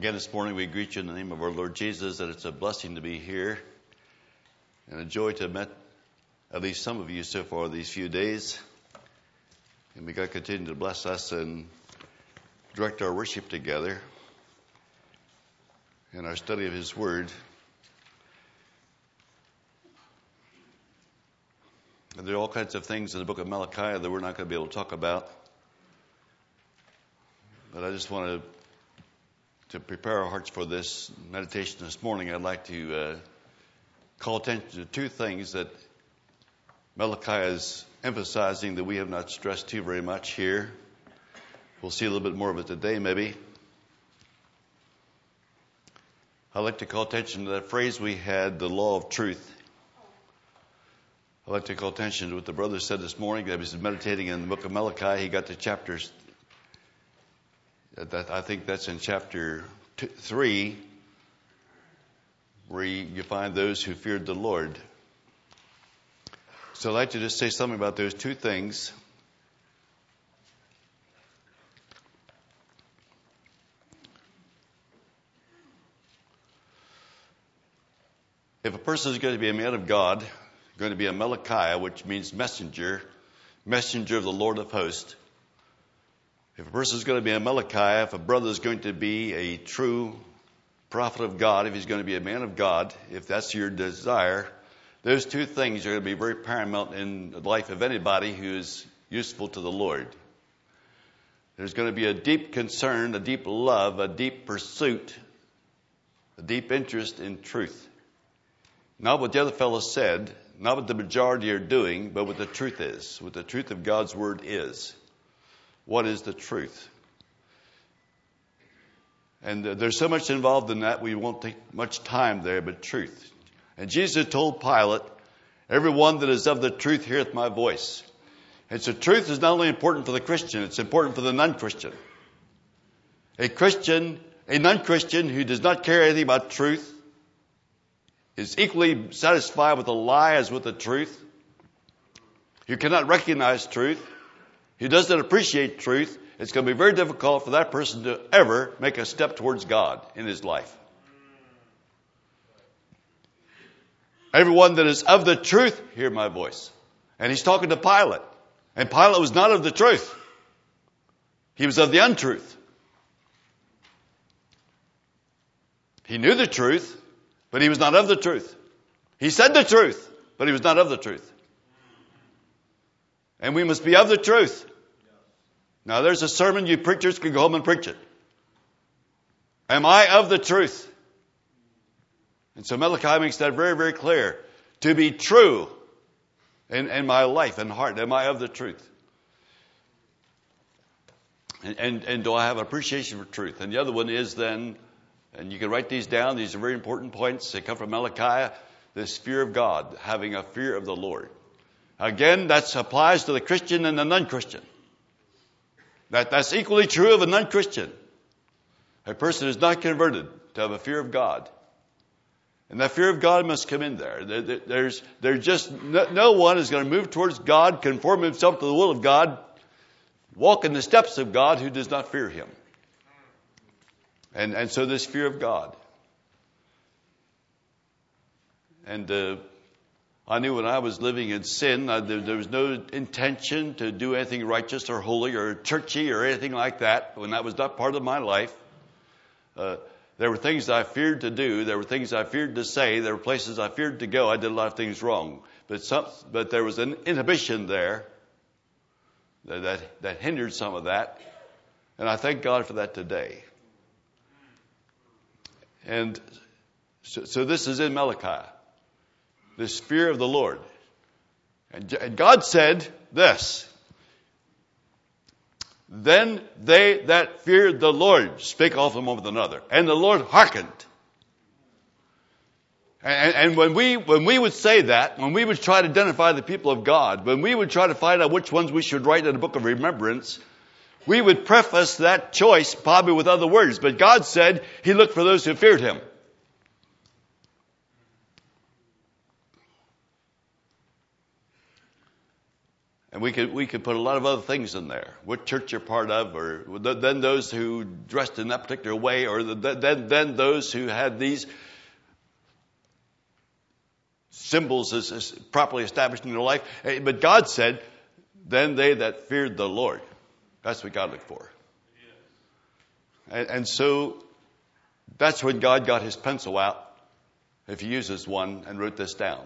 Again, this morning we greet you in the name of our Lord Jesus, that it's a blessing to be here and a joy to have met at least some of you so far these few days. And may God continue to bless us and direct our worship together in our study of His Word. And there are all kinds of things in the book of Malachi that we're not going to be able to talk about. But I just want to prepare our hearts for this meditation this morning. I'd like to call attention to two things that Malachi is emphasizing that we have not stressed too very much here. We'll see a little bit more of it today, maybe. I'd like to call attention to that phrase we had, the law of truth. I'd like to call attention to what the brother said this morning. That he was meditating in the book of Malachi. He got to chapters. I think that's in chapter 3, where you find those who feared the Lord. So I'd like to just say something about those two things. If a person is going to be a man of God, going to be a Malachi, which means messenger of the Lord of hosts. If a person is going to be a Malachi, if a brother is going to be a true prophet of God, if he's going to be a man of God, if that's your desire, those two things are going to be very paramount in the life of anybody who is useful to the Lord. There's going to be a deep concern, a deep love, a deep pursuit, a deep interest in truth. Not what the other fellow said, not what the majority are doing, but what the truth is, what the truth of God's Word is. What is the truth? And there's so much involved in that, we won't take much time there, but truth. And Jesus told Pilate, everyone that is of the truth heareth my voice. And so truth is not only important for the Christian, it's important for the non-Christian. A non-Christian who does not care anything about truth is equally satisfied with a lie as with the truth. Who cannot recognize truth, who doesn't appreciate truth, it's going to be very difficult for that person to ever make a step towards God in his life. Everyone that is of the truth, hear my voice. And he's talking to Pilate. And Pilate was not of the truth. He was of the untruth. He knew the truth, but he was not of the truth. He said the truth, but he was not of the truth. And we must be of the truth. Now there's a sermon you preachers can go home and preach it. Am I of the truth? And so Malachi makes that very, very clear. To be true in my life and heart. Am I of the truth? And do I have appreciation for truth? And the other one is then, and you can write these down, these are very important points. They come from Malachi, this fear of God, having a fear of the Lord. Again, that applies to the Christian and the non-Christian. That's equally true of a non-Christian. A person is not converted to have a fear of God. And that fear of God must come in there. There's just no one is going to move towards God, conform himself to the will of God, walk in the steps of God who does not fear him. And so this fear of God. And I knew when I was living in sin, there was no intention to do anything righteous or holy or churchy or anything like that. When that was not part of my life, there were things I feared to do. There were things I feared to say. There were places I feared to go. I did a lot of things wrong. But there was an inhibition there that hindered some of that. And I thank God for that today. And so this is in Malachi. This fear of the Lord. And God said this. Then they that feared the Lord spake often one with another. And the Lord hearkened. And when we would say that, when we would try to identify the people of God, when we would try to find out which ones we should write in the book of remembrance, we would preface that choice probably with other words. But God said He looked for those who feared Him. And we could put a lot of other things in there. What church you're part of, or then those who dressed in that particular way, or then those who had these symbols as properly established in their life. But God said, then they that feared the Lord. That's what God looked for. And so that's when God got his pencil out, if he uses one, and wrote this down.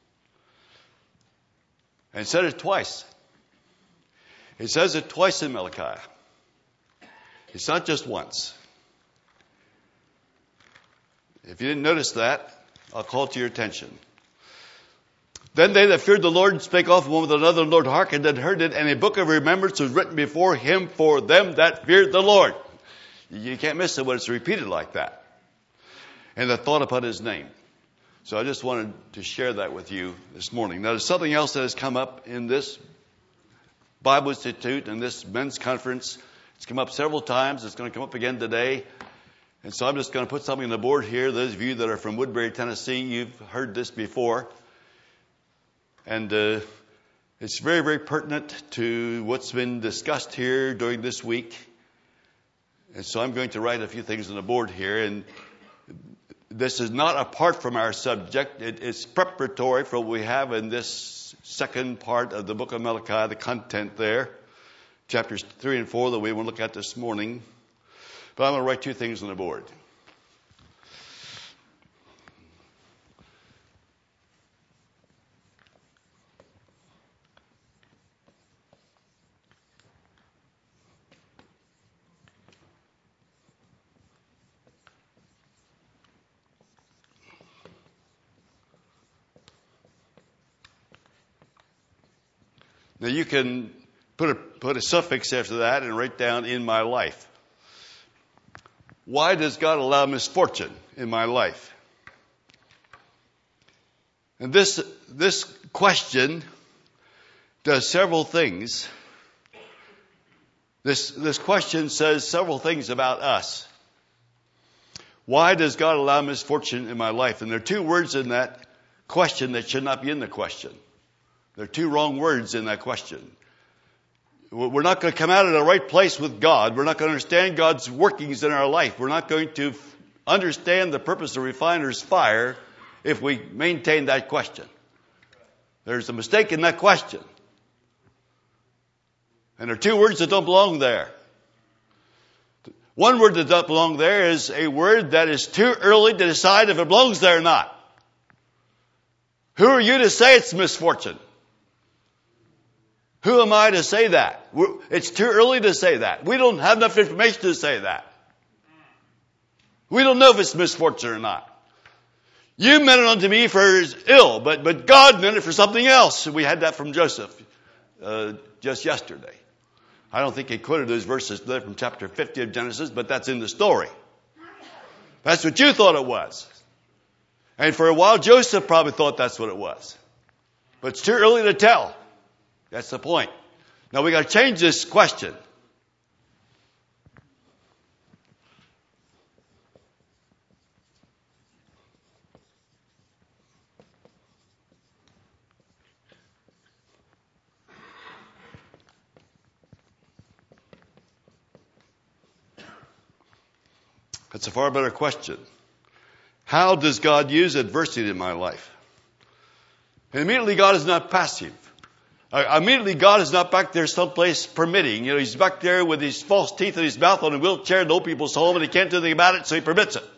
And said it twice. He says it twice in Malachi. It's not just once. If you didn't notice that, I'll call it to your attention. Then they that feared the Lord spake off one with another, and the Lord hearkened and heard it, and a book of remembrance was written before him for them that feared the Lord. You can't miss it when it's repeated like that. And that thought upon his name. So I just wanted to share that with you this morning. Now, there's something else that has come up in this Bible Institute and this men's conference. It's come up several times. It's going to come up again today. And so I'm just going to put something on the board here. Those of you that are from Woodbury, Tennessee, you've heard this before. And it's very, very pertinent to what's been discussed here during this week. And so I'm going to write a few things on the board here. And this is not apart from our subject. It's preparatory for what we have in this second part of the book of Malachi, the content there, chapters 3 and 4 that we will look at this morning. But I'm going to write two things on the board. Now you can put a suffix after that and write down "in my life." Why does God allow misfortune in my life? And this question does several things. This question says several things about us. Why does God allow misfortune in my life? And there are two words in that question that should not be in the question. There are two wrong words in that question. We're not going to come out of the right place with God. We're not going to understand God's workings in our life. We're not going to understand the purpose of refiner's fire if we maintain that question. There's a mistake in that question. And there are two words that don't belong there. One word that doesn't belong there is a word that is too early to decide if it belongs there or not. Who are you to say it's misfortune? Who am I to say that? It's too early to say that. We don't have enough information to say that. We don't know if it's misfortune or not. You meant it unto me for ill, but God meant it for something else. We had that from Joseph just yesterday. I don't think he quoted those verses there from chapter 50 of Genesis, but that's in the story. That's what you thought it was. And for a while, Joseph probably thought that's what it was. But it's too early to tell. That's the point. Now we got to change this question. That's a far better question. How does God use adversity in my life? And immediately God is not passive. Immediately God is not back there someplace permitting. You know, he's back there with his false teeth in his mouth on a wheelchair in old people's home, and he can't do anything about it, so he permits it.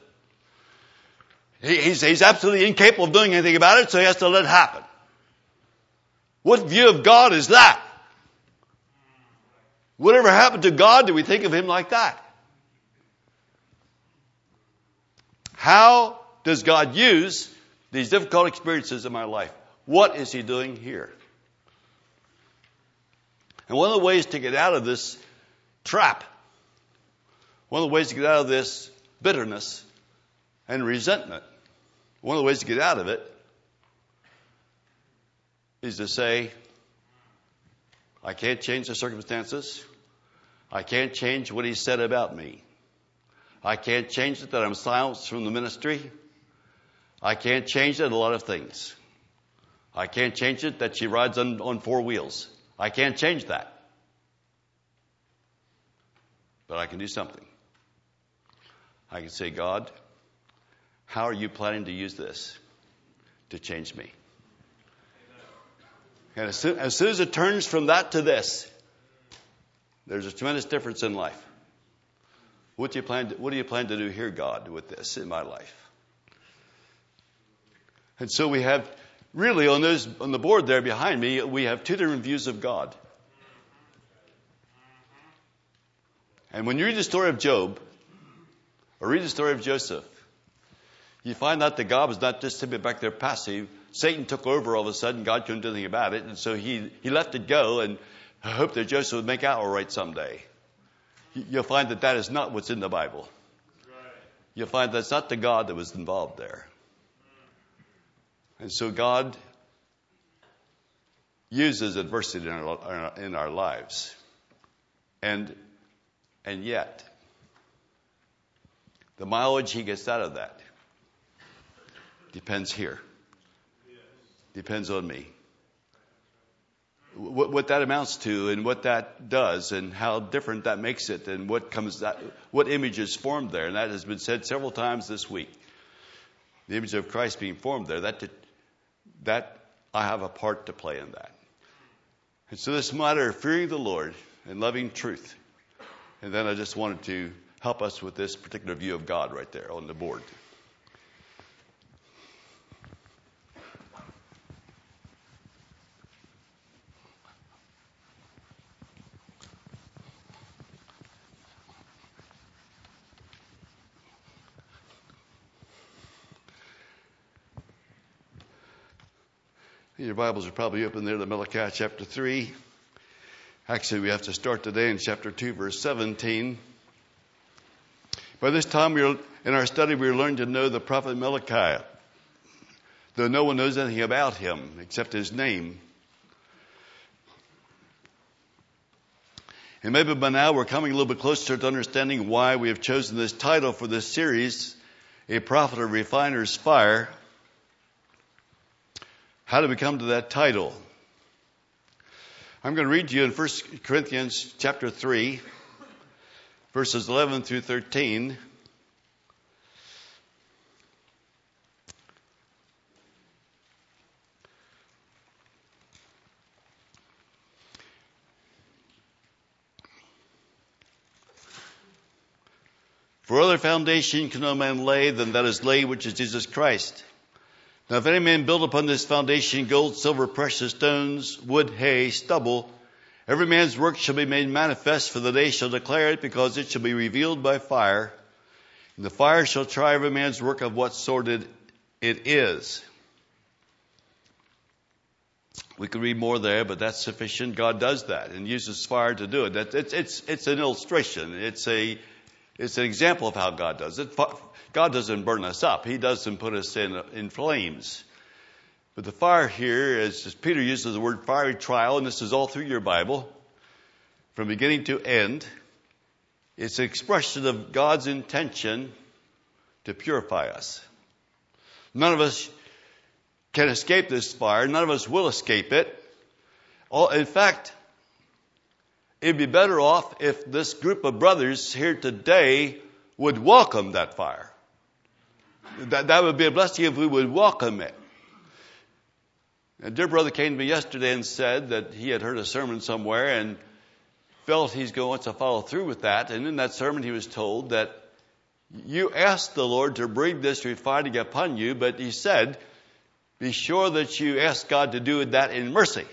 He's absolutely incapable of doing anything about it, so he has to let it happen. What view of God is that? Whatever happened to God, do we think of him like that? How does God use these difficult experiences in my life? What is he doing here? And one of the ways to get out of this trap, one of the ways to get out of this bitterness and resentment, one of the ways to get out of it is to say, I can't change the circumstances. I can't change what he said about me. I can't change it that I'm silenced from the ministry. I can't change it a lot of things. I can't change it that she rides on four wheels. I can't change that. But I can do something. I can say, God, how are you planning to use this to change me? And as soon as it turns from that to this, there's a tremendous difference in life. What do you plan to do here, God, with this in my life? And so we have, really on the board there behind me, we have two different views of God. And when you read the story of Job, or read the story of Joseph, you find out that God was not just simply back there passive. Satan took over all of a sudden. God couldn't do anything about it. And so he let it go and hoped that Joseph would make out all right someday. You'll find that is not what's in the Bible. You'll find that's not the God that was involved there. And so God uses adversity in our lives. And yet, the mileage he gets out of that depends here. Depends on me. What that amounts to and what that does and how different that makes it and what image is formed there. And that has been said several times this week. The image of Christ being formed there, that I have a part to play in that. And so this matter of fearing the Lord and loving truth. And then I just wanted to help us with this particular view of God right there on the board. Your Bibles are probably open there to Malachi chapter 3. Actually, we have to start today in chapter 2, verse 17. By this time, in our study, we learned to know the prophet Malachi, though no one knows anything about him except his name. And maybe by now we're coming a little bit closer to understanding why we have chosen this title for this series, A Prophet of Refiner's Fire. How did we come to that title? I'm going to read to you in 1 Corinthians chapter 3, verses 11 through 13. For other foundation can no man lay than that is laid, which is Jesus Christ. Now if any man build upon this foundation gold, silver, precious stones, wood, hay, stubble, every man's work shall be made manifest, for the day shall declare it, because it shall be revealed by fire. And the fire shall try every man's work of what sort it is. We could read more there, but that's sufficient. God does that and uses fire to do it. It's an illustration. It's an example of how God does it. God doesn't burn us up. He doesn't put us in flames. But the fire here, as Peter uses the word fiery trial, and this is all through your Bible, from beginning to end, it's an expression of God's intention to purify us. None of us can escape this fire. None of us will escape it. In fact, it'd be better off if this group of brothers here today would welcome that fire. That would be a blessing if we would welcome it. A dear brother came to me yesterday and said that he had heard a sermon somewhere and felt he's going to follow through with that. And in that sermon he was told that you asked the Lord to bring this refining upon you, but he said, be sure that you ask God to do that in mercy.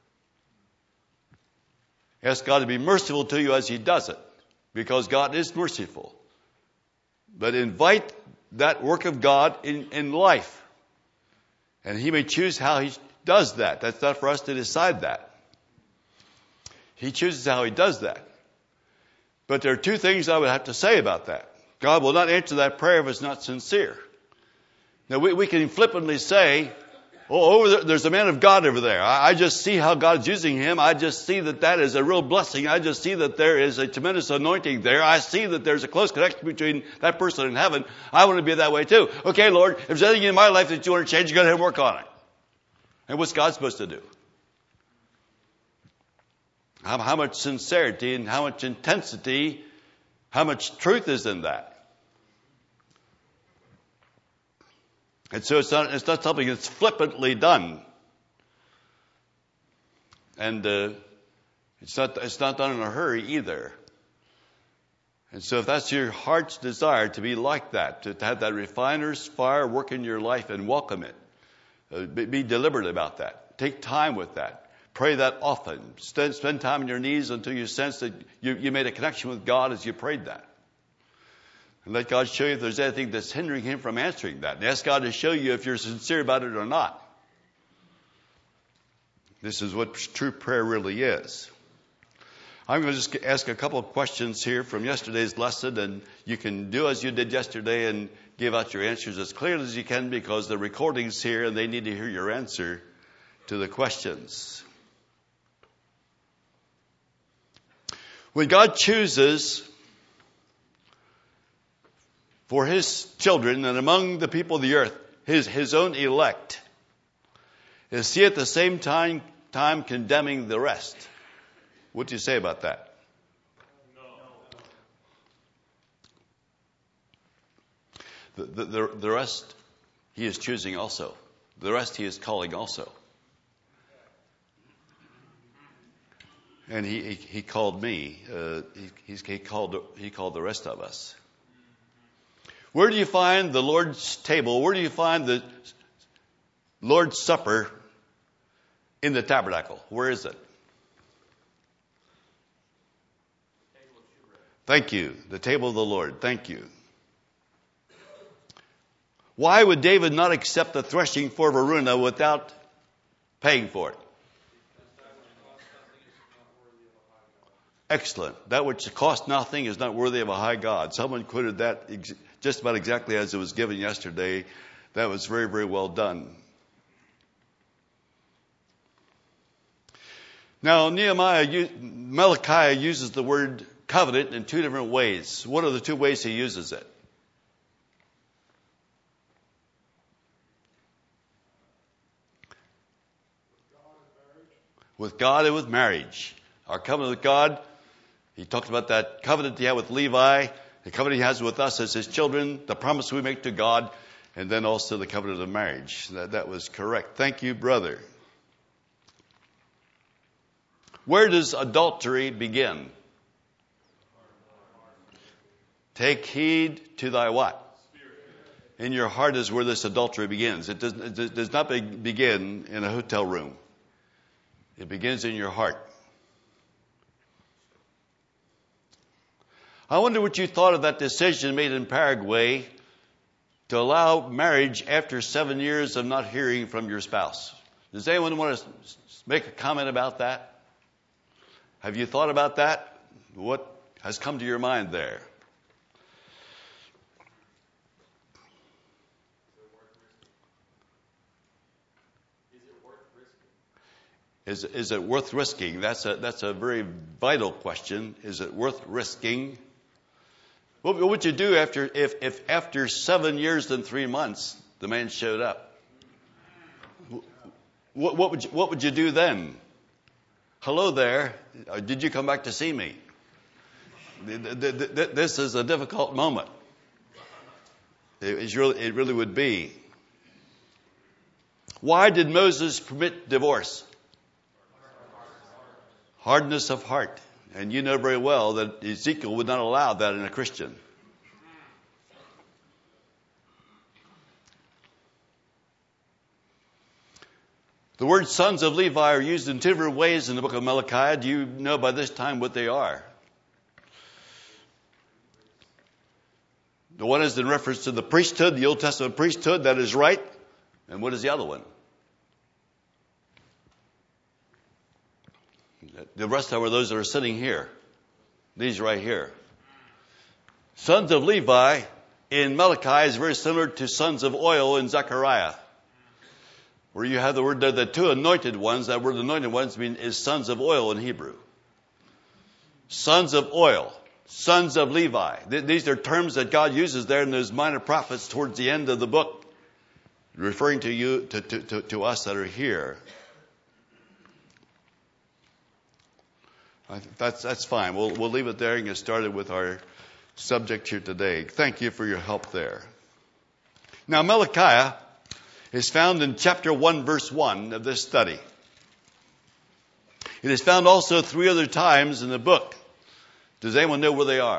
Ask God to be merciful to you as he does it, because God is merciful. But invite that work of God in life. And he may choose how he does that. That's not for us to decide that. He chooses how he does that. But there are two things I would have to say about that. God will not answer that prayer if it's not sincere. Now we can flippantly say, there's a man of God over there. I just see how God's using him. I just see that is a real blessing. I just see that there is a tremendous anointing there. I see that there's a close connection between that person and heaven. I want to be that way too. Okay, Lord, if there's anything in my life that you want to change, go ahead and work on it. And what's God supposed to do? How much sincerity and how much intensity, how much truth is in that? And so it's not something that's flippantly done. And it's not done in a hurry either. And so if that's your heart's desire to be like that, to have that refiner's fire work in your life and welcome it, be deliberate about that. Take time with that. Pray that often. Spend time on your knees until you sense that you made a connection with God as you prayed that. And let God show you if there's anything that's hindering him from answering that. And ask God to show you if you're sincere about it or not. This is what true prayer really is. I'm going to just ask a couple of questions here from yesterday's lesson, and you can do as you did yesterday and give out your answers as clearly as you can, because the recording's here and they need to hear your answer to the questions. When God chooses for his children and among the people of the earth, his own elect, is he at the same time condemning the rest? What do you say about that? No. The rest he is choosing also. The rest he is calling also. And he called me. He called the rest of us. Where do you find the Lord's table? Where do you find the Lord's Supper in the tabernacle? Where is it? Thank you. The table of the Lord. Thank you. Why would David not accept the threshing for Araunah without paying for it? Excellent. That which costs nothing is not worthy of a high God. Someone quoted that just about exactly as it was given yesterday. That was very, very well done. Now, Malachi uses the word covenant in two different ways. What are the two ways he uses it? With God and with marriage. Our covenant with God, he talked about that covenant he had with Levi, the covenant he has with us as his children, the promise we make to God, and then also the covenant of marriage. That was correct. Thank you, brother. Where does adultery begin? Take heed to thy what? In your heart is where this adultery begins. It does not begin in a hotel room. It begins in your heart. I wonder what you thought of that decision made in Paraguay to allow marriage after 7 years of not hearing from your spouse. Does anyone want to make a comment about that? Have you thought about that? What has come to your mind there? Is it worth risking? That's a very vital question. Is it worth risking? What would you do if after 7 years and 3 months the man showed up? What would you do then? Hello there. Did you come back to see me? This is a difficult moment. It really would be. Why did Moses permit divorce? Hardness of heart. And you know very well that Ezekiel would not allow that in a Christian. The word sons of Levi are used in two different ways in the book of Malachi. Do you know by this time what they are? The one is in reference to the priesthood, the Old Testament priesthood, that is right. And what is the other one? The rest of them are those that are sitting here. These right here. Sons of Levi in Malachi is very similar to sons of oil in Zechariah. Where you have the word there, the two anointed ones, that word anointed ones is sons of oil in Hebrew. Sons of oil, sons of Levi. These are terms that God uses there in those minor prophets towards the end of the book, referring to you, to us that are here. That's fine. We'll leave it there and get started with our subject here today. Thank you for your help there. Now, Malachi is found in chapter 1, verse 1 of this study. It is found also 3 other times in the book. Does anyone know where they are?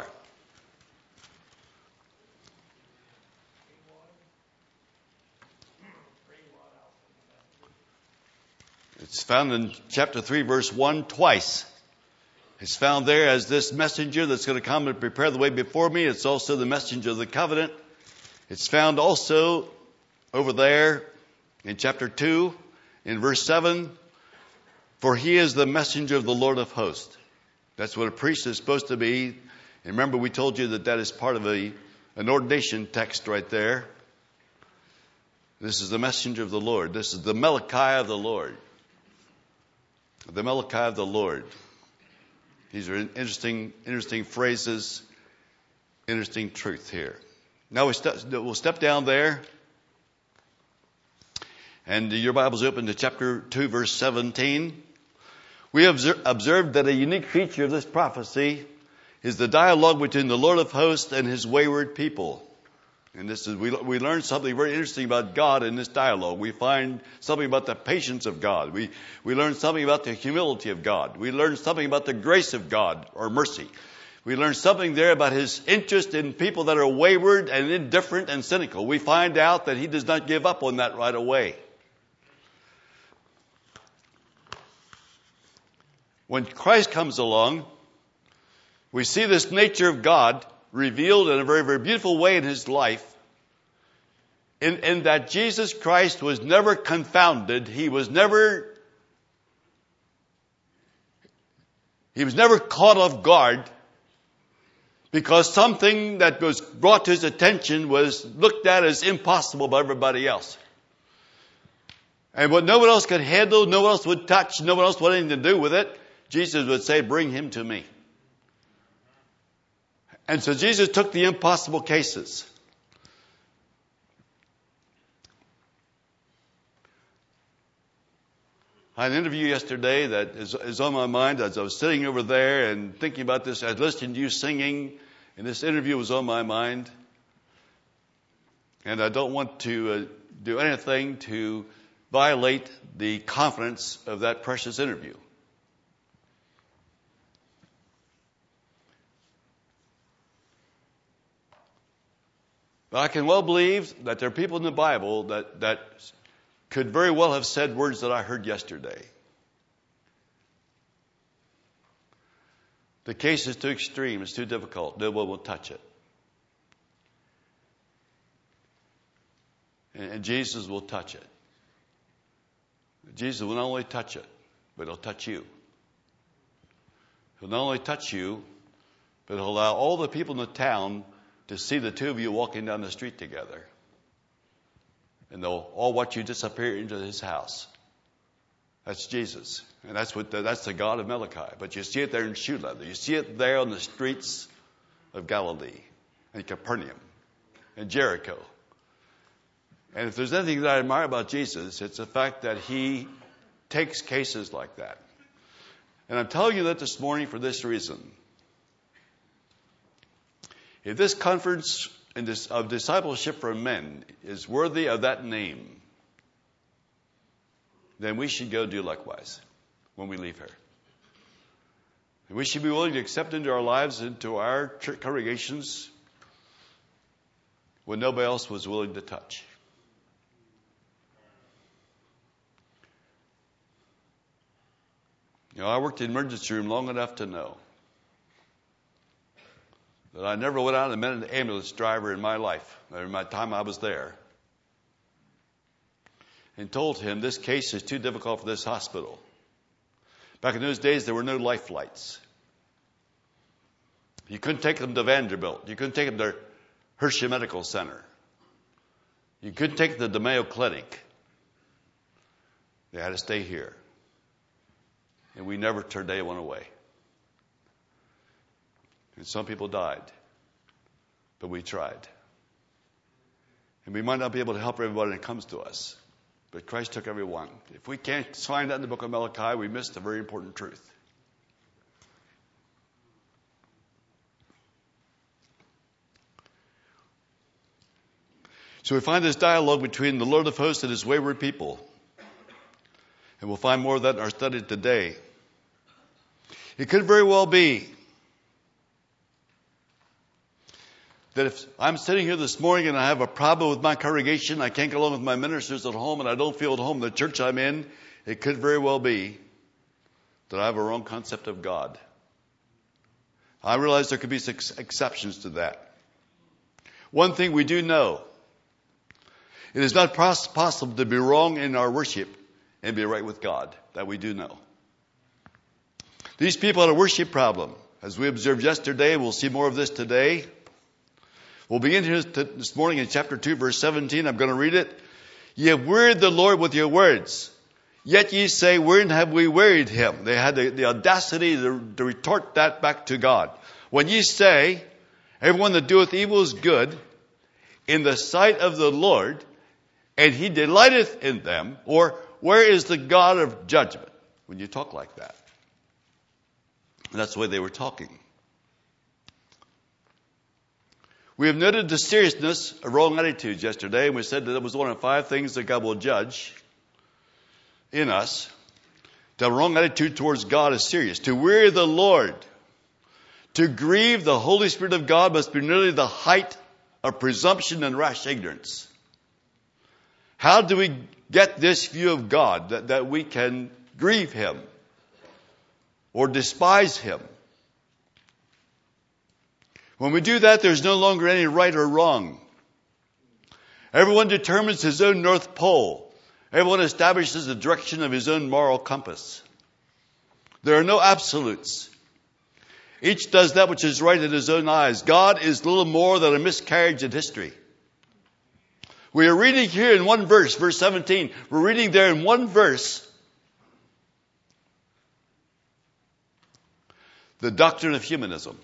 It's found in chapter 3, verse 1 twice. It's found there as this messenger that's going to come and prepare the way before me. It's also the messenger of the covenant. It's found also over there in chapter 2, in verse 7, for he is the messenger of the Lord of hosts. That's what a priest is supposed to be. And remember, we told you that is part of an ordination text right there. This is the messenger of the Lord. This is the Malachi of the Lord. The Malachi of the Lord. These are interesting phrases, interesting truth here. Now we'll step down there. And your Bible's open to chapter 2, verse 17. We have observed that a unique feature of this prophecy is the dialogue between the Lord of hosts and his wayward people. And this is we learn something very interesting about God in this dialogue. We find something about the patience of God. We learn something about the humility of God. We learn something about the grace of God, or mercy. We learn something there about his interest in people that are wayward and indifferent and cynical. We find out that he does not give up on that right away. When Christ comes along, we see this nature of God revealed in a very, very beautiful way in his life, in that Jesus Christ was never confounded. He was never caught off guard because something that was brought to his attention was looked at as impossible by everybody else. And what no one else could handle, no one else would touch, no one else wanted anything to do with it, Jesus would say, bring him to me. And so Jesus took the impossible cases. I had an interview yesterday that is on my mind as I was sitting over there and thinking about this. I was listening to you singing, and this interview was on my mind. And I don't want to do anything to violate the confidence of that precious interview. But I can well believe that there are people in the Bible that could very well have said words that I heard yesterday. The case is too extreme. It's too difficult. No one will touch it. And Jesus will touch it. Jesus will not only touch it, but he'll touch you. He'll not only touch you, but he'll allow all the people in the town to see the two of you walking down the street together. And they'll all watch you disappear into his house. That's Jesus. And that's the God of Malachi. But you see it there in shoe leather. You see it there on the streets of Galilee and Capernaum and Jericho. And if there's anything that I admire about Jesus, it's the fact that he takes cases like that. And I'm telling you that this morning for this reason. If this conference of discipleship for men is worthy of that name, then we should go do likewise when we leave here. And we should be willing to accept into our lives, into our church congregations, what nobody else was willing to touch. You know, I worked in the emergency room long enough to know that I never went out and met an ambulance driver in my life, or in my time I was there, and told him this case is too difficult for this hospital. Back in those days, there were no life flights. You couldn't take them to Vanderbilt. You couldn't take them to Hershey Medical Center. You couldn't take them to the Mayo Clinic. They had to stay here. And we never turned anyone away. And some people died. But we tried. And we might not be able to help everybody that comes to us. But Christ took every one. If we can't find that in the book of Malachi, we missed a very important truth. So we find this dialogue between the Lord of hosts and his wayward people. And we'll find more of that in our study today. It could very well be that if I'm sitting here this morning and I have a problem with my congregation, I can't get along with my ministers at home, and I don't feel at home in the church I'm in, it could very well be that I have a wrong concept of God. I realize there could be exceptions to that. One thing we do know, it is not possible to be wrong in our worship and be right with God. That we do know. These people had a worship problem. As we observed yesterday, we'll see more of this today. We'll begin here this morning in chapter 2, verse 17. I'm going to read it. Ye have wearied the Lord with your words. Yet ye say, wherein have we wearied him? They had the audacity to retort that back to God. When ye say, everyone that doeth evil is good in the sight of the Lord, and he delighteth in them, or where is the God of judgment? When you talk like that. And that's the way they were talking. We have noted the seriousness of wrong attitudes yesterday, and we said that it was one of 5 things that God will judge in us. The wrong attitude towards God is serious. To weary the Lord, to grieve the Holy Spirit of God must be nearly the height of presumption and rash ignorance. How do we get this view of God, that we can grieve him or despise him? When we do that, there's no longer any right or wrong. Everyone determines his own North Pole. Everyone establishes the direction of his own moral compass. There are no absolutes. Each does that which is right in his own eyes. God is little more than a miscarriage in history. We are reading here in one verse, verse 17. We're reading there in one verse the doctrine of humanism.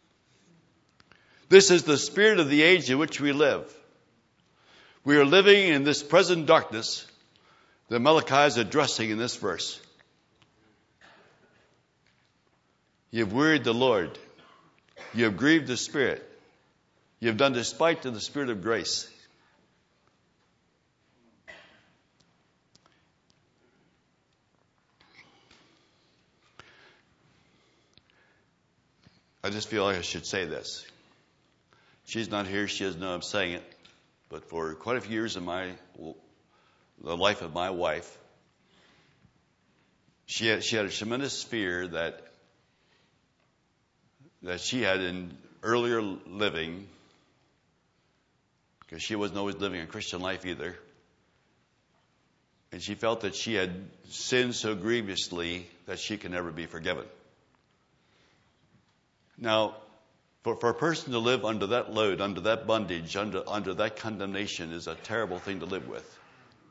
This is the spirit of the age in which we live. We are living in this present darkness that Malachi is addressing in this verse. You have wearied the Lord. You have grieved the Spirit. You have done despite to the Spirit of grace. I just feel like I should say this. She's not here. She doesn't know I'm saying it. But for quite a few years in the life of my wife, she had a tremendous fear that she had in earlier living, because she wasn't always living a Christian life either. And she felt that she had sinned so grievously that she can never be forgiven. Now, for a person to live under that load, under that bondage, under that condemnation is a terrible thing to live with.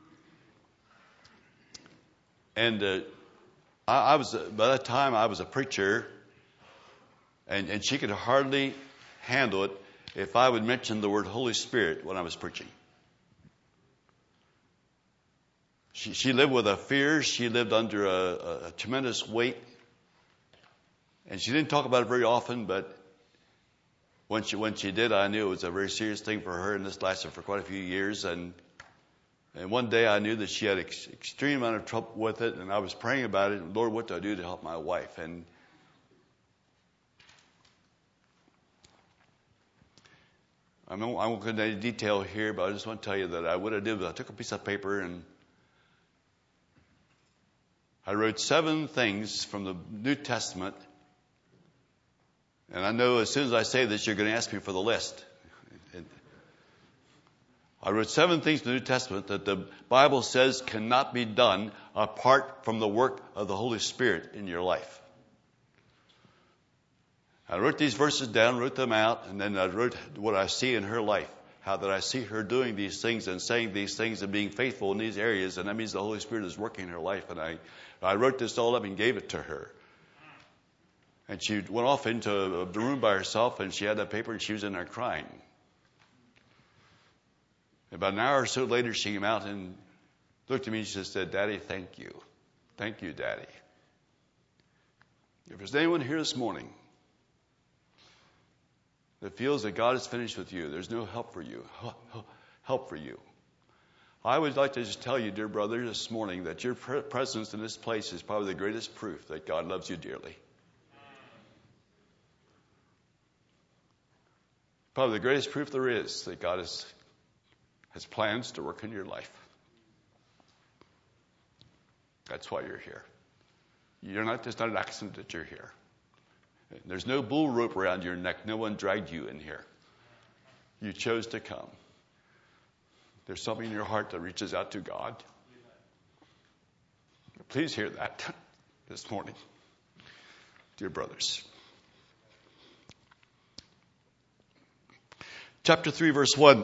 And I was, by that time, I was a preacher, and she could hardly handle it if I would mention the word Holy Spirit when I was preaching. She lived with a fear. She lived under a tremendous weight. And she didn't talk about it very often, but when she did, I knew it was a very serious thing for her, and this lasted for quite a few years. And one day I knew that she had extreme amount of trouble with it, and I was praying about it. Lord, what do I do to help my wife? And I won't go into any detail here, but I just want to tell you that what I did was I took a piece of paper and I wrote 7 things from the New Testament. And I know as soon as I say this, you're going to ask me for the list. I wrote 7 things in the New Testament that the Bible says cannot be done apart from the work of the Holy Spirit in your life. I wrote these verses down, wrote them out, and then I wrote what I see in her life. How that I see her doing these things and saying these things and being faithful in these areas, and that means the Holy Spirit is working in her life. And I wrote this all up and gave it to her. And she went off into the room by herself, and she had that paper, and she was in there crying. About an hour or so later, she came out and looked at me and she said, Daddy, thank you. Thank you, Daddy. If there's anyone here this morning that feels that God is finished with you, there's no help for you, help for you. I would like to just tell you, dear brother, this morning that your presence in this place is probably the greatest proof that God loves you dearly. Probably the greatest proof there is that God has plans to work in your life. That's why you're here. It's not an accident that you're here. There's no bull rope around your neck. No one dragged you in here. You chose to come. There's something in your heart that reaches out to God. Please hear that this morning, dear brothers. Chapter 3, verse 1.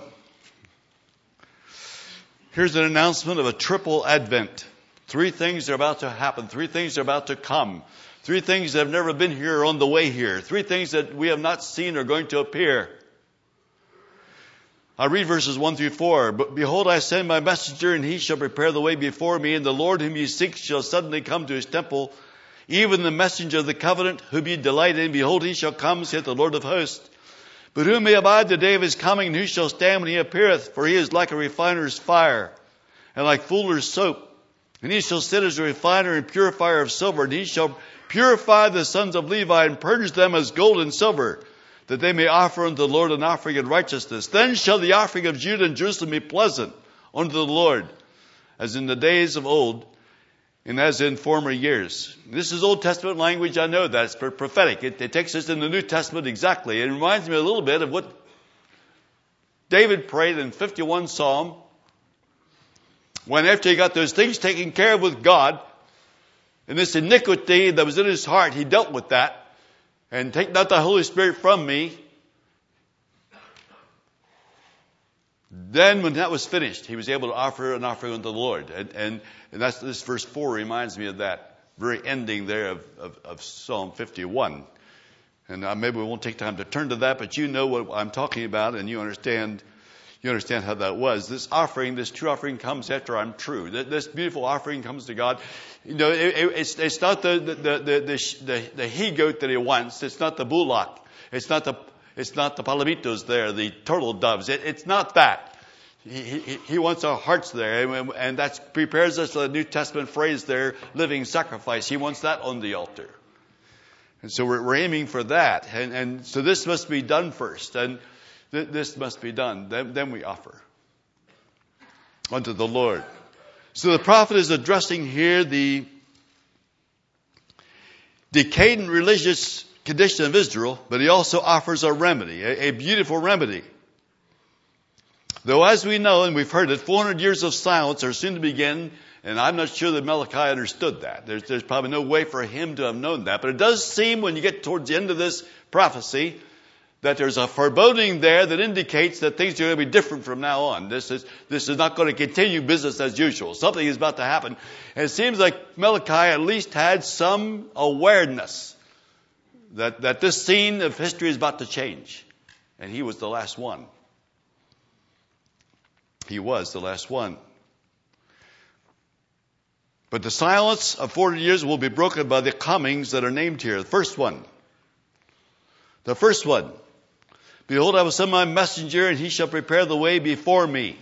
Here's an announcement of a triple advent. 3 things are about to happen. 3 things are about to come. 3 things that have never been here are on the way here. 3 things that we have not seen are going to appear. I read verses 1 through 4. But behold, I send my messenger, and he shall prepare the way before me. And the Lord whom ye seek shall suddenly come to his temple. Even the messenger of the covenant, whom ye delight in. Behold, he shall come, saith the Lord of hosts. But who may abide the day of his coming, and who shall stand when he appeareth? For he is like a refiner's fire, and like fuller's soap. And he shall sit as a refiner and purifier of silver. And he shall purify the sons of Levi, and purge them as gold and silver, that they may offer unto the Lord an offering in righteousness. Then shall the offering of Judah and Jerusalem be pleasant unto the Lord, as in the days of old, and as in former years. This is Old Testament language, I know that. It's prophetic. It takes us in the New Testament exactly. It reminds me a little bit of what David prayed in 51 Psalm, when after he got those things taken care of with God, and this iniquity that was in his heart, he dealt with that. And take not the Holy Spirit from me. Then when that was finished, he was able to offer an offering unto the Lord. And that's this verse 4 reminds me of that very ending there of Psalm 51. And maybe we won't take time to turn to that, but you know what I'm talking about, and you understand how that was. This true offering comes after I'm true. This beautiful offering comes to God. You know, it's not the he-goat that he wants. It's not the bullock. It's not the palomitos there, the turtle doves. It's not that. He wants our hearts there, and that prepares us for the New Testament phrase there, living sacrifice. He wants that on the altar. And so we're aiming for that. And so this must be done first. And this must be done. Then we offer unto the Lord. So the prophet is addressing here the decadent religious condition of Israel, but he also offers a remedy, a beautiful remedy. Though as we know, and we've heard it, 400 years of silence are soon to begin, and I'm not sure that Malachi understood that. There's probably no way for him to have known that. But it does seem when you get towards the end of this prophecy that there's a foreboding there that indicates that things are going to be different from now on. This is not going to continue business as usual. Something is about to happen. And it seems like Malachi at least had some awareness that this scene of history is about to change. And he was the last one. He was the last one. But the silence of 40 years will be broken by the comings that are named here. The first one. Behold, I will send my messenger, and he shall prepare the way before me.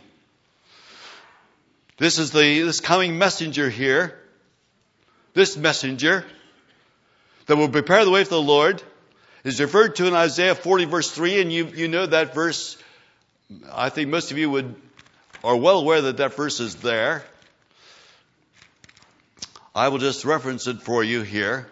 This coming messenger here. This messenger that will prepare the way for the Lord is referred to in Isaiah 40 verse 3, and you know that verse. I think most of you are well aware that verse is there. I will just reference it for you here.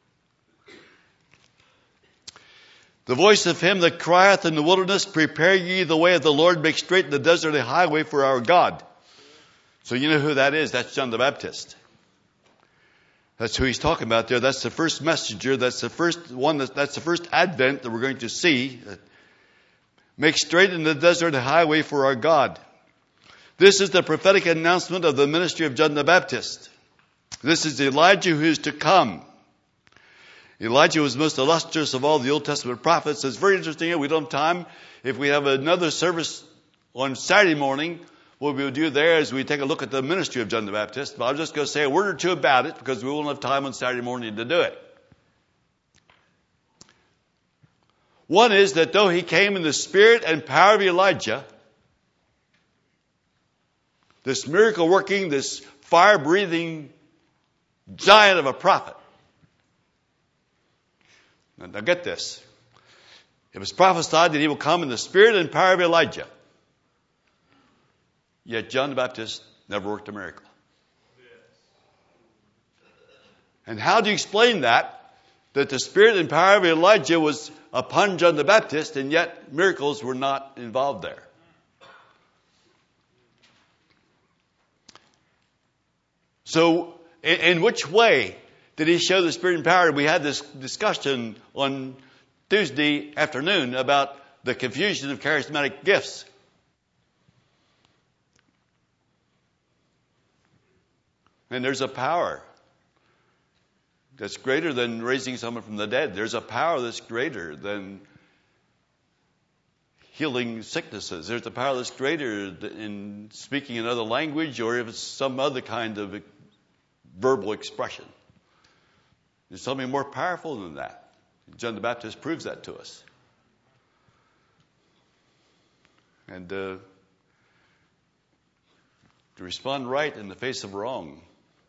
The voice of him that crieth in the wilderness, prepare ye the way of the Lord, make straight in the desert a highway for our God. So you know who that is. That's John the Baptist. That's who he's talking about there. That's the first messenger. That's the first one. That's the first advent that we're going to see. Make straight in the desert a highway for our God. This is the prophetic announcement of the ministry of John the Baptist. This is Elijah who is to come. Elijah was the most illustrious of all the Old Testament prophets. It's very interesting. We don't have time. If we have another service on Saturday morning, what we'll do there is we take a look at the ministry of John the Baptist. But I'm just going to say a word or two about it because we won't have time on Saturday morning to do it. One is that though he came in the spirit and power of Elijah, this miracle working, this fire breathing giant of a prophet. Now get this. It was prophesied that he will come in the spirit and power of Elijah. Yet John the Baptist never worked a miracle. And how do you explain that? That the spirit and power of Elijah was upon John the Baptist, and yet miracles were not involved there. So, in which way did he show the spirit and power? We had this discussion on Tuesday afternoon about the confusion of charismatic gifts. And there's a power that's greater than raising someone from the dead. There's a power that's greater than healing sicknesses. There's a power that's greater in speaking another language, or if it's some other kind of verbal expression. There's something more powerful than that. John the Baptist proves that to us. And to respond right in the face of wrong,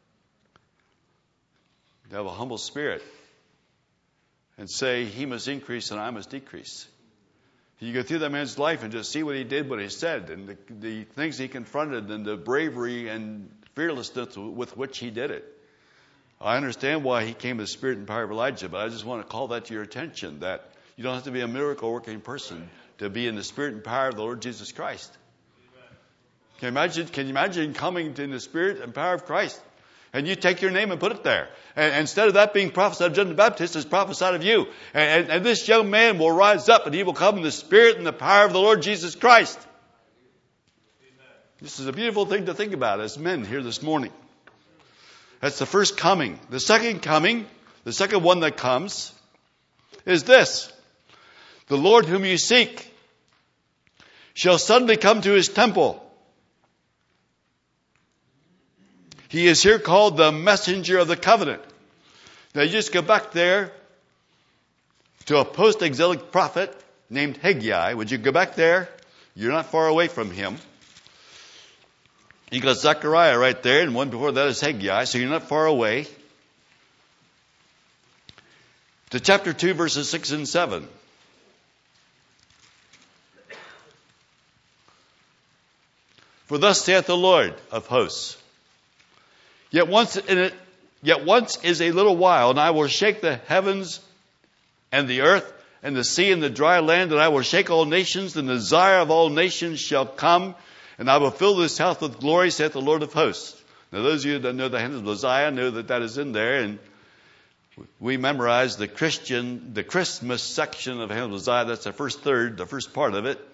to have a humble spirit and say, he must increase and I must decrease. You go through that man's life and just see what he did, what he said, and the things he confronted, and the bravery and fearlessness with which he did it. I understand why he came with the spirit and power of Elijah, but I just want to call that to your attention, that you don't have to be a miracle-working person to be in the spirit and power of the Lord Jesus Christ. Can you imagine coming in the spirit and power of Christ? And you take your name and put it there. And instead of that being prophesied of John the Baptist, it's prophesied of you. And this young man will rise up and he will come in the spirit and the power of the Lord Jesus Christ. Amen. This is a beautiful thing to think about as men here this morning. That's the first coming. The second coming, the second one that comes, is this. The Lord whom you seek shall suddenly come to his temple. He is here called the messenger of the covenant. Now you just go back there to a post-exilic prophet named Haggai. Would you go back there? You're not far away from him. You got Zechariah right there, and one before that is Haggai, so you're not far away. To chapter 2, verses 6 and 7. For thus saith the Lord of hosts, Yet once is a little while, and I will shake the heavens and the earth and the sea and the dry land, and I will shake all nations, and the desire of all nations shall come, and I will fill this house with glory, saith the Lord of hosts. Now those of you that know the hand of Messiah know that that is in there, and we memorized the Christmas section of the hand of Messiah. That's the first third, the first part of it.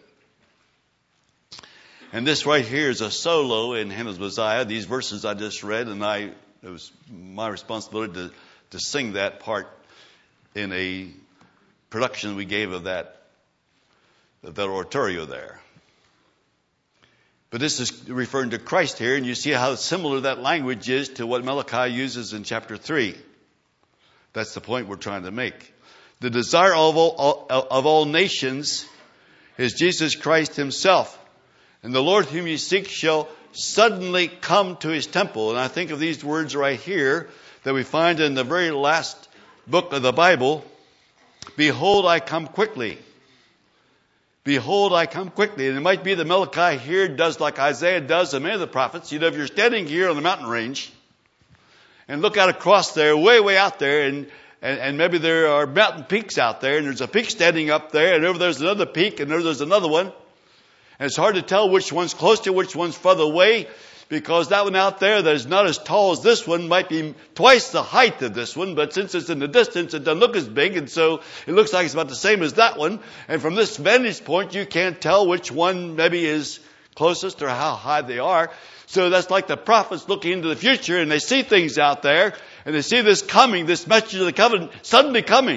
And this right here is a solo in Hymn of Messiah. These verses I just read, and it was my responsibility to sing that part in a production we gave of that oratorio there. But this is referring to Christ here, and you see how similar that language is to what Malachi uses in chapter 3. That's the point we're trying to make. The desire of all nations is Jesus Christ himself. And the Lord whom you seek shall suddenly come to his temple. And I think of these words right here that we find in the very last book of the Bible. Behold, I come quickly. Behold, I come quickly. And it might be that Malachi here does like Isaiah does and many of the prophets. You know, if you're standing here on the mountain range and look out across there, way out there, and maybe there are mountain peaks out there, and there's a peak standing up there, and over there's another peak, and there's another one. And it's hard to tell which one's closer, which one's further away, because that one out there that is not as tall as this one might be twice the height of this one, but since it's in the distance, it doesn't look as big, and so it looks like it's about the same as that one. And from this vantage point, you can't tell which one maybe is closest or how high they are. So that's like the prophets looking into the future, and they see things out there, and they see this coming, this message of the covenant suddenly coming.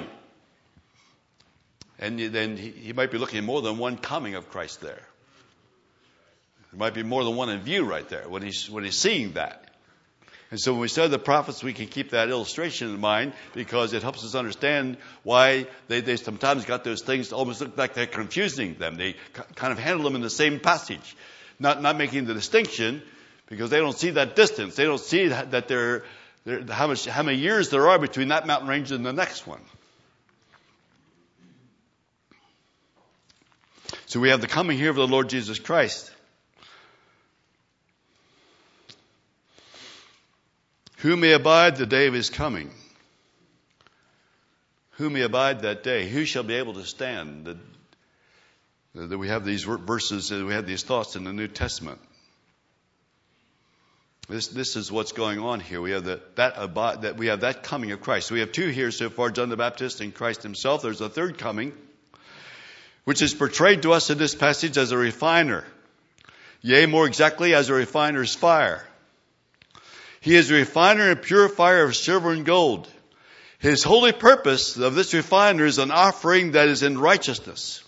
And then he might be looking at more than one coming of Christ there. There might be more than one in view right there when he's seeing that. And so when we study the prophets, we can keep that illustration in mind because it helps us understand why they sometimes got those things that almost look like they're confusing them. They kind of handle them in the same passage, not making the distinction because they don't see that distance. They don't see that how many years there are between that mountain range and the next one. So we have the coming here of the Lord Jesus Christ. Who may abide the day of his coming? Who may abide that day? Who shall be able to stand? That we have these verses, we have these thoughts in the New Testament. This is what's going on here. We have that coming of Christ. So we have two here so far, John the Baptist and Christ himself. There's a third coming, which is portrayed to us in this passage as a refiner. Yea, more exactly, as a refiner's fire. He is a refiner and purifier of silver and gold. His holy purpose of this refiner is an offering that is in righteousness.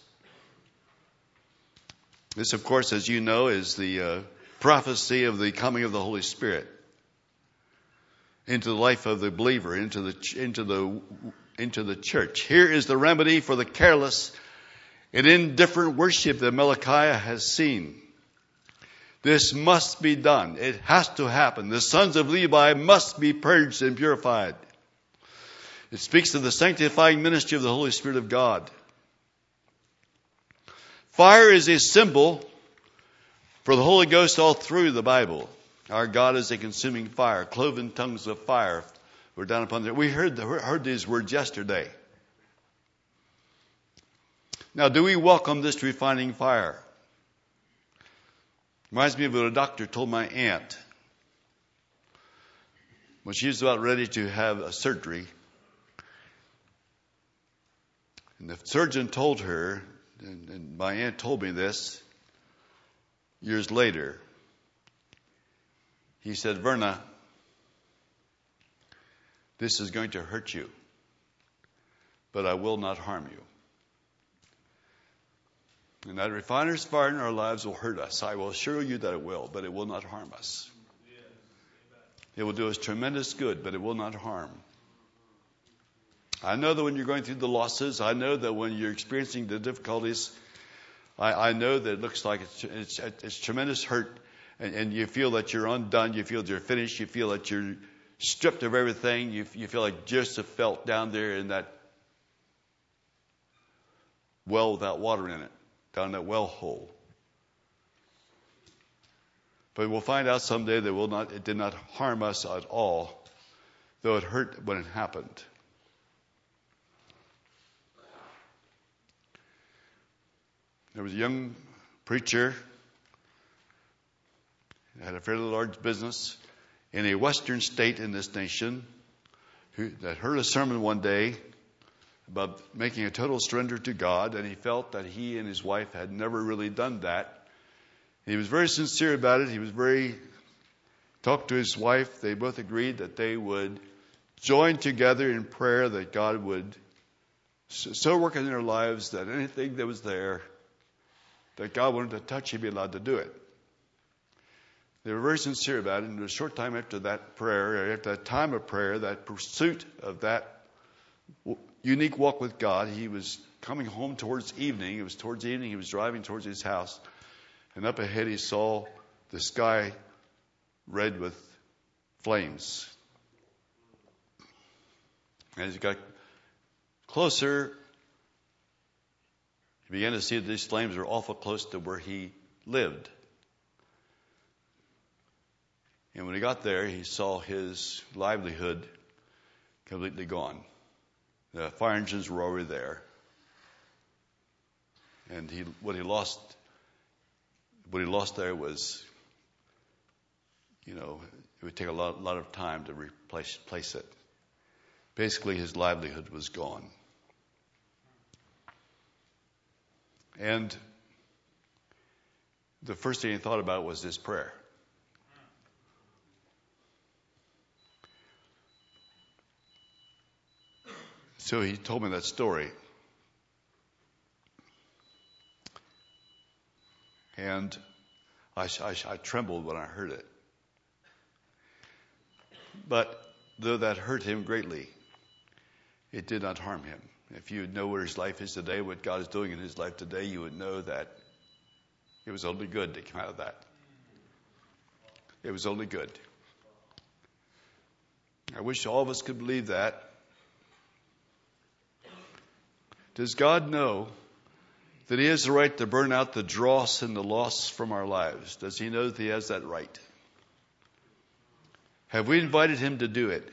This, of course, as you know, is the prophecy of the coming of the Holy Spirit into the life of the believer, into the church. Here is the remedy for the careless and indifferent worship that Malachi has seen. This must be done. It has to happen. The sons of Levi must be purged and purified. It speaks of the sanctifying ministry of the Holy Spirit of God. Fire is a symbol for the Holy Ghost all through the Bible. Our God is a consuming fire. Cloven tongues of fire were down upon there. We heard these words yesterday. Now, do we welcome this refining fire? Reminds me of what a doctor told my aunt when she was about ready to have a surgery. And the surgeon told her, and my aunt told me this years later. He said, Verna, this is going to hurt you, but I will not harm you. And that refiner's fire in our lives will hurt us. I will assure you that it will, but it will not harm us. It will do us tremendous good, but it will not harm. I know that when you're going through the losses, I know that when you're experiencing the difficulties, I know that it looks like it's tremendous hurt, and you feel that you're undone, you feel that you're finished, you feel that you're stripped of everything, you feel like Joseph felt down there in that well without water in it, down that well hole. But we'll find out someday that it did not harm us at all, though it hurt when it happened. There was a young preacher who had a fairly large business in a western state in this nation that heard a sermon one day about making a total surrender to God, and he felt that he and his wife had never really done that. He was very sincere about it. He talked to his wife. They both agreed that they would join together in prayer, that God would so work in their lives that anything that was there that God wanted to touch, he'd be allowed to do it. They were very sincere about it, and a short time after that prayer, after that time of prayer, that pursuit of that unique walk with God, he was coming home towards evening. It was towards evening. He was driving towards his house, and up ahead he saw the sky red with flames. As he got closer, he began to see that these flames were awful close to where he lived. And when he got there, he saw his livelihood completely gone. The fire engines were already there. And what he lost there was, it would take a lot of time to replace it. Basically, his livelihood was gone. And the first thing he thought about was this prayer. So he told me that story. And I trembled when I heard it. But though that hurt him greatly, it did not harm him. If you know where his life is today, what God is doing in his life today, you would know that it was only good that came out of that. It was only good. I wish all of us could believe that. Does God know that He has the right to burn out the dross and the loss from our lives? Does He know that He has that right? Have we invited Him to do it?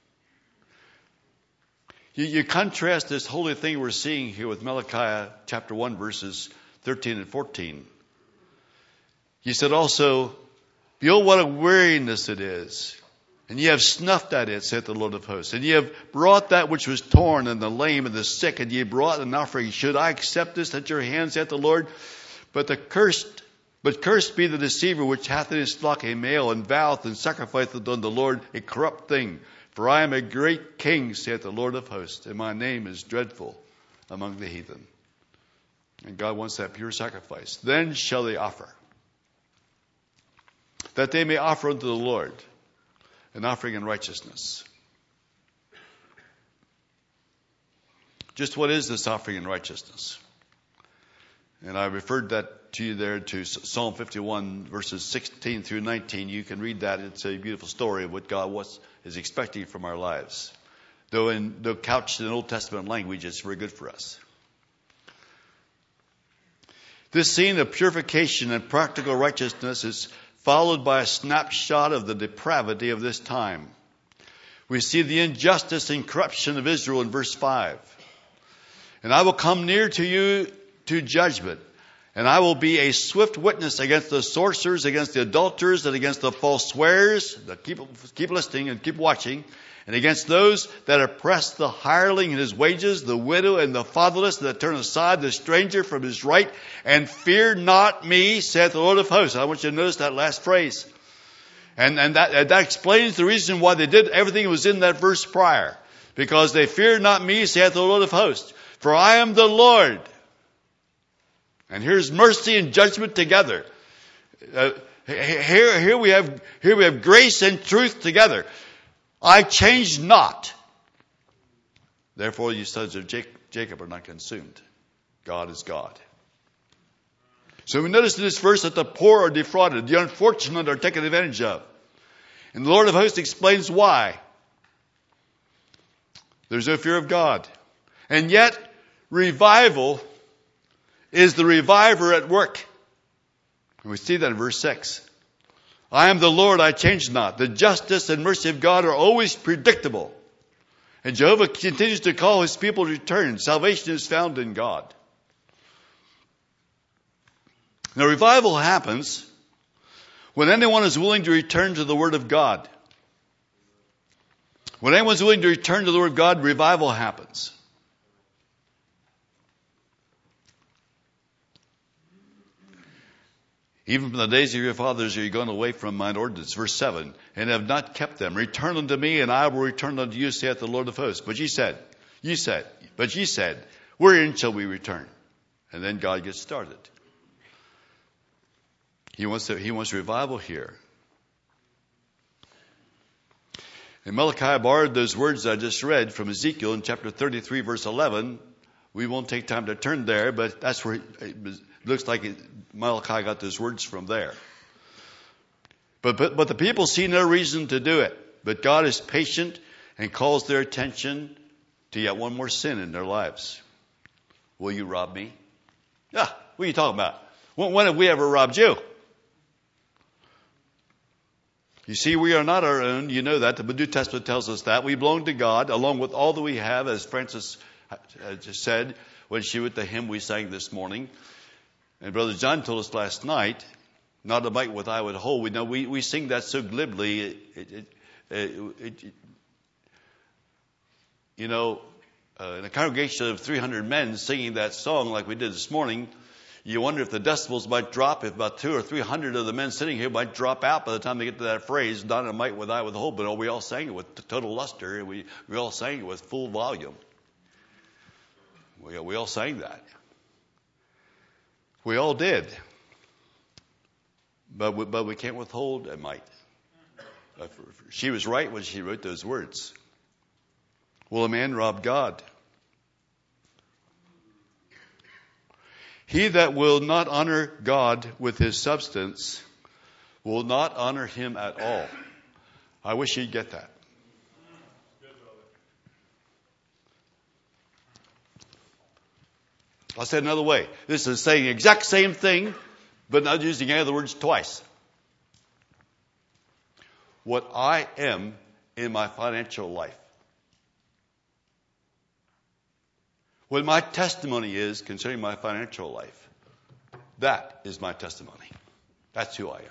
You contrast this holy thing we're seeing here with Malachi chapter 1, verses 13 and 14. He said also, behold, what a weariness it is. And ye have snuffed at it, saith the Lord of hosts. And ye have brought that which was torn, and the lame, and the sick, and ye brought an offering. Should I accept this at your hand, saith the Lord? But cursed be the deceiver which hath in his flock a male, and voweth and sacrificeth unto the Lord a corrupt thing. For I am a great king, saith the Lord of hosts, and my name is dreadful among the heathen. And God wants that pure sacrifice. Then shall they offer, that they may offer unto the Lord an offering in righteousness. Just what is this offering in righteousness? And I referred that to you there to Psalm 51, verses 16 through 19. You can read that. It's a beautiful story of what God is expecting from our lives. Though couched in Old Testament language, it's very good for us. This scene of purification and practical righteousness is followed by a snapshot of the depravity of this time. We see the injustice and corruption of Israel in verse 5. And I will come near to you to judgment, and I will be a swift witness against the sorcerers, against the adulterers, and against the false swearers. Keep listening and keep watching. And against those that oppress the hireling and his wages, the widow and the fatherless, that turn aside the stranger from his right, and fear not me, saith the Lord of hosts. I want you to notice that last phrase. And that explains the reason why they did everything that was in that verse prior. Because they fear not me, saith the Lord of hosts. For I am the Lord. And here's mercy and judgment together. Here we have grace and truth together. I change not. Therefore, you sons of Jacob are not consumed. God is God. So we notice in this verse that the poor are defrauded, the unfortunate are taken advantage of. And the Lord of hosts explains why. There's no fear of God. And yet, revival is the reviver at work. And we see that in verse 6. I am the Lord, I change not. The justice and mercy of God are always predictable. And Jehovah continues to call His people to return. Salvation is found in God. Now, revival happens when anyone is willing to return to the Word of God. When anyone's willing to return to the Word of God, revival happens. Even from the days of your fathers are you gone away from mine ordinance. Verse 7. And have not kept them. Return unto me, and I will return unto you, saith the Lord of hosts. But ye said, wherein shall we return? And then God gets started. He wants revival here. And Malachi borrowed those words I just read from Ezekiel in chapter 33, verse 11. We won't take time to turn there, but that's where it looks like Malachi got those words from there. But the people see no reason to do it. But God is patient and calls their attention to yet one more sin in their lives. Will you rob me? Yeah, what are you talking about? When have we ever robbed you? You see, we are not our own. You know that. The New Testament tells us that. We belong to God along with all that we have, as Francis just said when she went the hymn we sang this morning. And Brother John told us last night, not a mite with I would hold. We sing that so glibly. In a congregation of 300 men singing that song like we did this morning, you wonder if the decibels might drop, if about 200 or 300 of the men sitting here might drop out by the time they get to that phrase, not a mite with I would hold. But we all sang it with total luster. We all sang it with full volume. We all sang that. We all did. But we can't withhold a mite. She was right when she wrote those words. Will a man rob God? He that will not honor God with his substance will not honor him at all. I wish you'd get that. I'll say it another way. This is saying the exact same thing, but not using any of the words twice. What I am in my financial life. What my testimony is concerning my financial life. That is my testimony. That's who I am.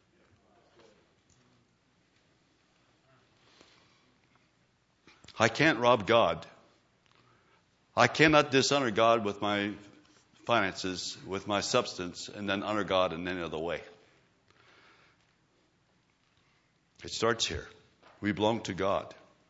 I can't rob God. I cannot dishonor God with my finances, with my substance, and then honor God in any other way. It starts here. We belong to God.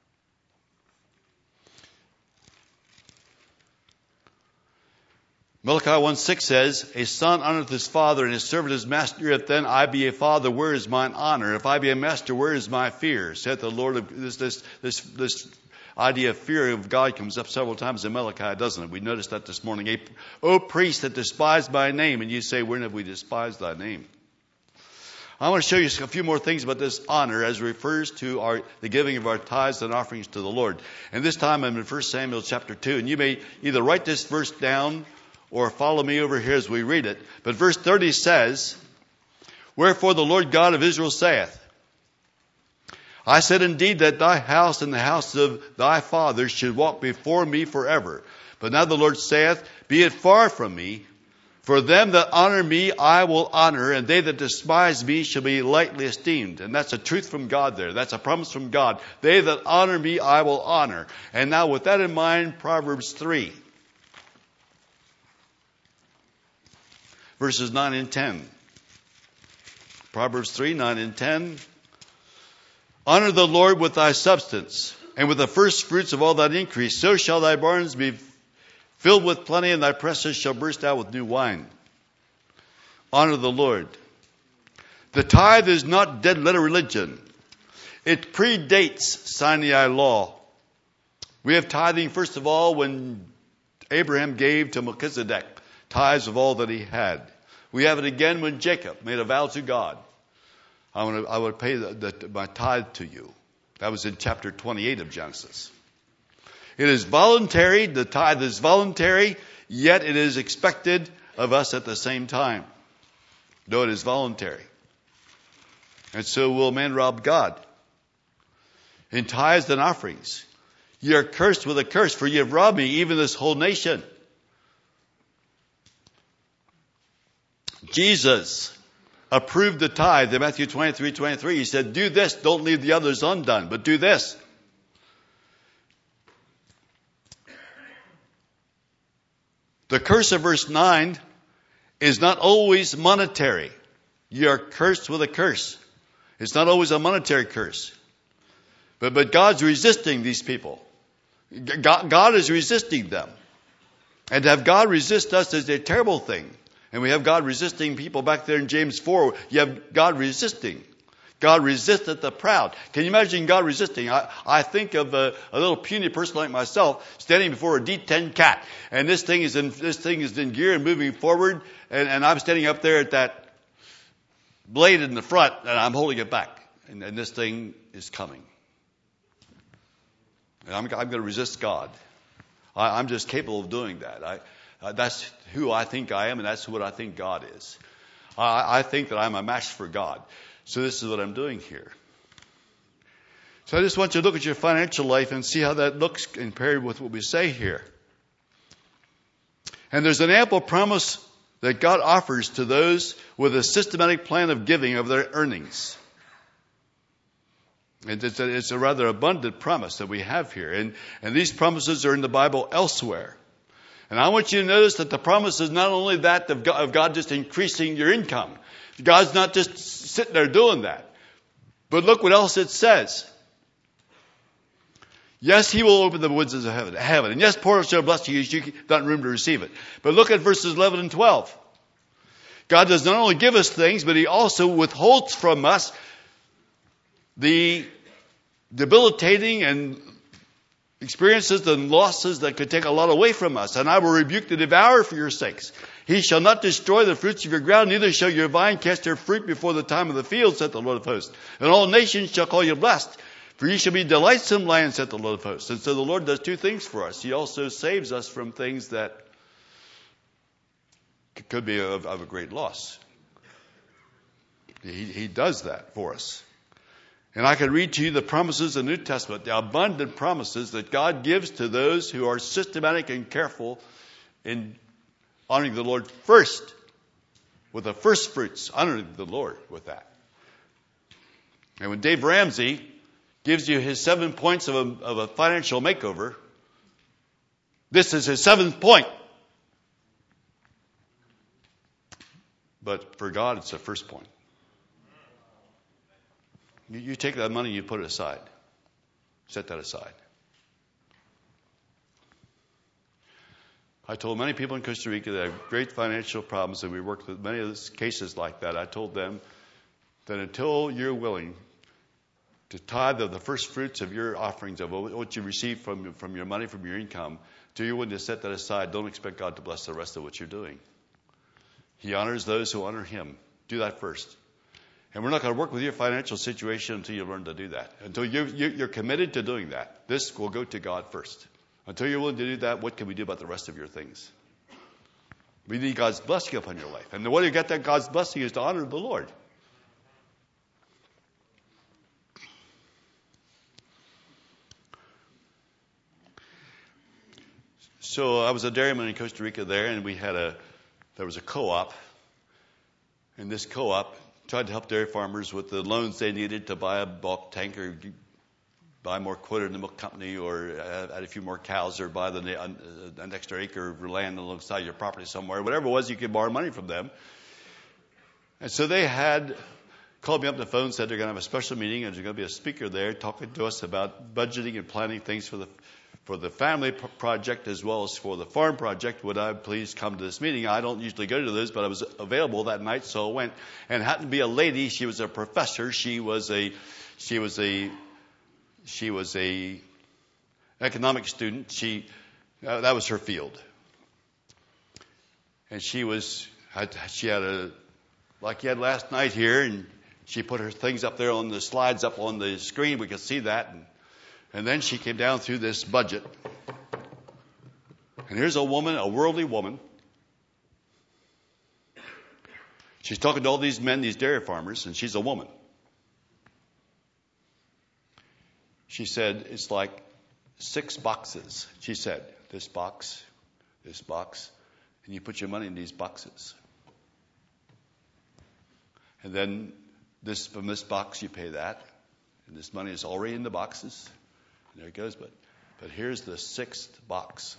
Malachi 1:6 says, a son honoreth his father, and his servant his master. If then I be a father, where is mine honor? If I be a master, where is my fear? Saith the Lord of this idea of fear of God comes up several times in Malachi, doesn't it? We noticed that this morning. O priest that despise my name. And you say, when have we despised thy name? I want to show you a few more things about this honor as it refers to the giving of our tithes and offerings to the Lord. And this time I'm in 1 Samuel chapter 2. And you may either write this verse down or follow me over here as we read it. But verse 30 says, wherefore the Lord God of Israel saith, I said indeed that thy house and the house of thy fathers should walk before me forever. But now the Lord saith, be it far from me. For them that honor me I will honor, and they that despise me shall be lightly esteemed. And that's a truth from God there. That's a promise from God. They that honor me I will honor. And now with that in mind, Proverbs 3. Verses 9 and 10. Proverbs 3, 9 and 10. Honor the Lord with thy substance, and with the first fruits of all thine increase. So shall thy barns be filled with plenty, and thy presses shall burst out with new wine. Honor the Lord. The tithe is not dead letter religion. It predates Sinai law. We have tithing, first of all, when Abraham gave to Melchizedek tithes of all that he had. We have it again when Jacob made a vow to God. I would pay my tithe to you. That was in chapter 28 of Genesis. It is voluntary. The tithe is voluntary, yet it is expected of us at the same time, though it is voluntary. And so will man rob God? In tithes and offerings. Ye are cursed with a curse, for ye have robbed me, even this whole nation. Jesus approved the tithe in Matthew 23:23. He said, do this, don't leave the others undone, but do this. The curse of verse 9 is not always monetary. You are cursed with a curse. It's not always a monetary curse. But God's resisting these people. God is resisting them. And to have God resist us is a terrible thing. And we have God resisting people back there in James 4. You have God resisting. God resisteth the proud. Can you imagine God resisting? I think of a little puny person like myself standing before a D10 cat. And this thing is in gear and moving forward. And I'm standing up there at that blade in the front and I'm holding it back. And this thing is coming. And I'm going to resist God. I'm just capable of doing that. That's who I think I am, and that's what I think God is. I think that I'm a match for God. So this is what I'm doing here. So I just want you to look at your financial life and see how that looks compared with what we say here. And there's an ample promise that God offers to those with a systematic plan of giving of their earnings. And it's a rather abundant promise that we have here. And these promises are in the Bible elsewhere. And I want you to notice that the promise is not only that of God just increasing your income. God's not just sitting there doing that. But look what else it says. Yes, he will open the windows of heaven. And yes, pour out your blessing as you not room to receive it. But look at verses 11 and 12. God does not only give us things, but he also withholds from us the debilitating and experiences and losses that could take a lot away from us. And I will rebuke the devourer for your sakes. He shall not destroy the fruits of your ground, neither shall your vine cast her fruit before the time of the field, saith the Lord of hosts. And all nations shall call you blessed, for ye shall be delightsome land, saith the Lord of hosts. And so the Lord does two things for us. He also saves us from things that could be of a great loss. He does that for us. And I can read to you the promises of the New Testament, the abundant promises that God gives to those who are systematic and careful in honoring the Lord first, with the first fruits, honoring the Lord with that. And when Dave Ramsey gives you his 7 points of a financial makeover, this is his 7th point. But for God, it's the first point. You take that money, you put it aside. Set that aside. I told many people in Costa Rica that have great financial problems, and we worked with many of those cases like that. I told them that until you're willing to tithe of the first fruits of your offerings, of what you receive from your money, from your income, until you're willing to set that aside, don't expect God to bless the rest of what you're doing. He honors those who honor Him. Do that first. And we're not going to work with your financial situation until you learn to do that. Until you're committed to doing that. This will go to God first. Until you're willing to do that, what can we do about the rest of your things? We need God's blessing upon your life. And the way you get that God's blessing is to honor the Lord. So I was a dairyman in Costa Rica there, and there was a co-op. And this co-op tried to help dairy farmers with the loans they needed to buy a bulk tank or buy more quota in the milk company or add a few more cows or buy an extra acre of land alongside your property somewhere. Whatever it was, you could borrow money from them. And so they had called me up on the phone and said they're going to have a special meeting and there's going to be a speaker there talking to us about budgeting and planning things for the family project as well as for the farm project. Would I please come to this meeting? I don't usually go to those, but I was available that night, so I went. And it happened to be a lady. She was a professor. She was a economic student. That was her field. And she had like you had last night here, and she put her things up there on the slides up on the screen. We could see that. And then she came down through this budget. And here's a woman, a worldly woman. She's talking to all these men, these dairy farmers, and she's a woman. She said, it's like 6 boxes. She said, this box, and you put your money in these boxes. And then from this box you pay that. And this money is already in the boxes. There it goes, but here's the 6th box.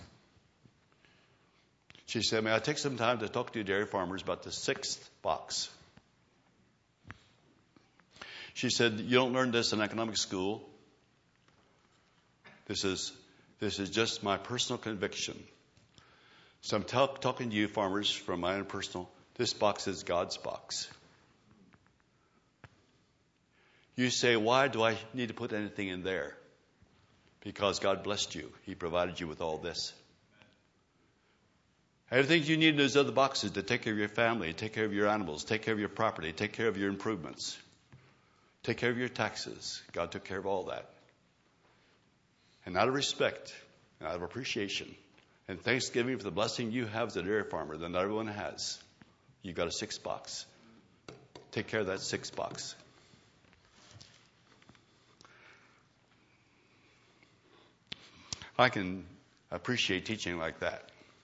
She said, may I take some time to talk to you dairy farmers about the 6th box? She said, you don't learn this in economic school. This is just my personal conviction. So I'm talking to you farmers from my own personal, this box is God's box. You say, why do I need to put anything in there? Because God blessed you. He provided you with all this. Everything you need in those other boxes to take care of your family, take care of your animals, take care of your property, take care of your improvements, take care of your taxes. God took care of all that. And out of respect, and out of appreciation, and thanksgiving for the blessing you have as a dairy farmer that not everyone has, you've got a 6th box. Take care of that 6th box. I can appreciate teaching like that.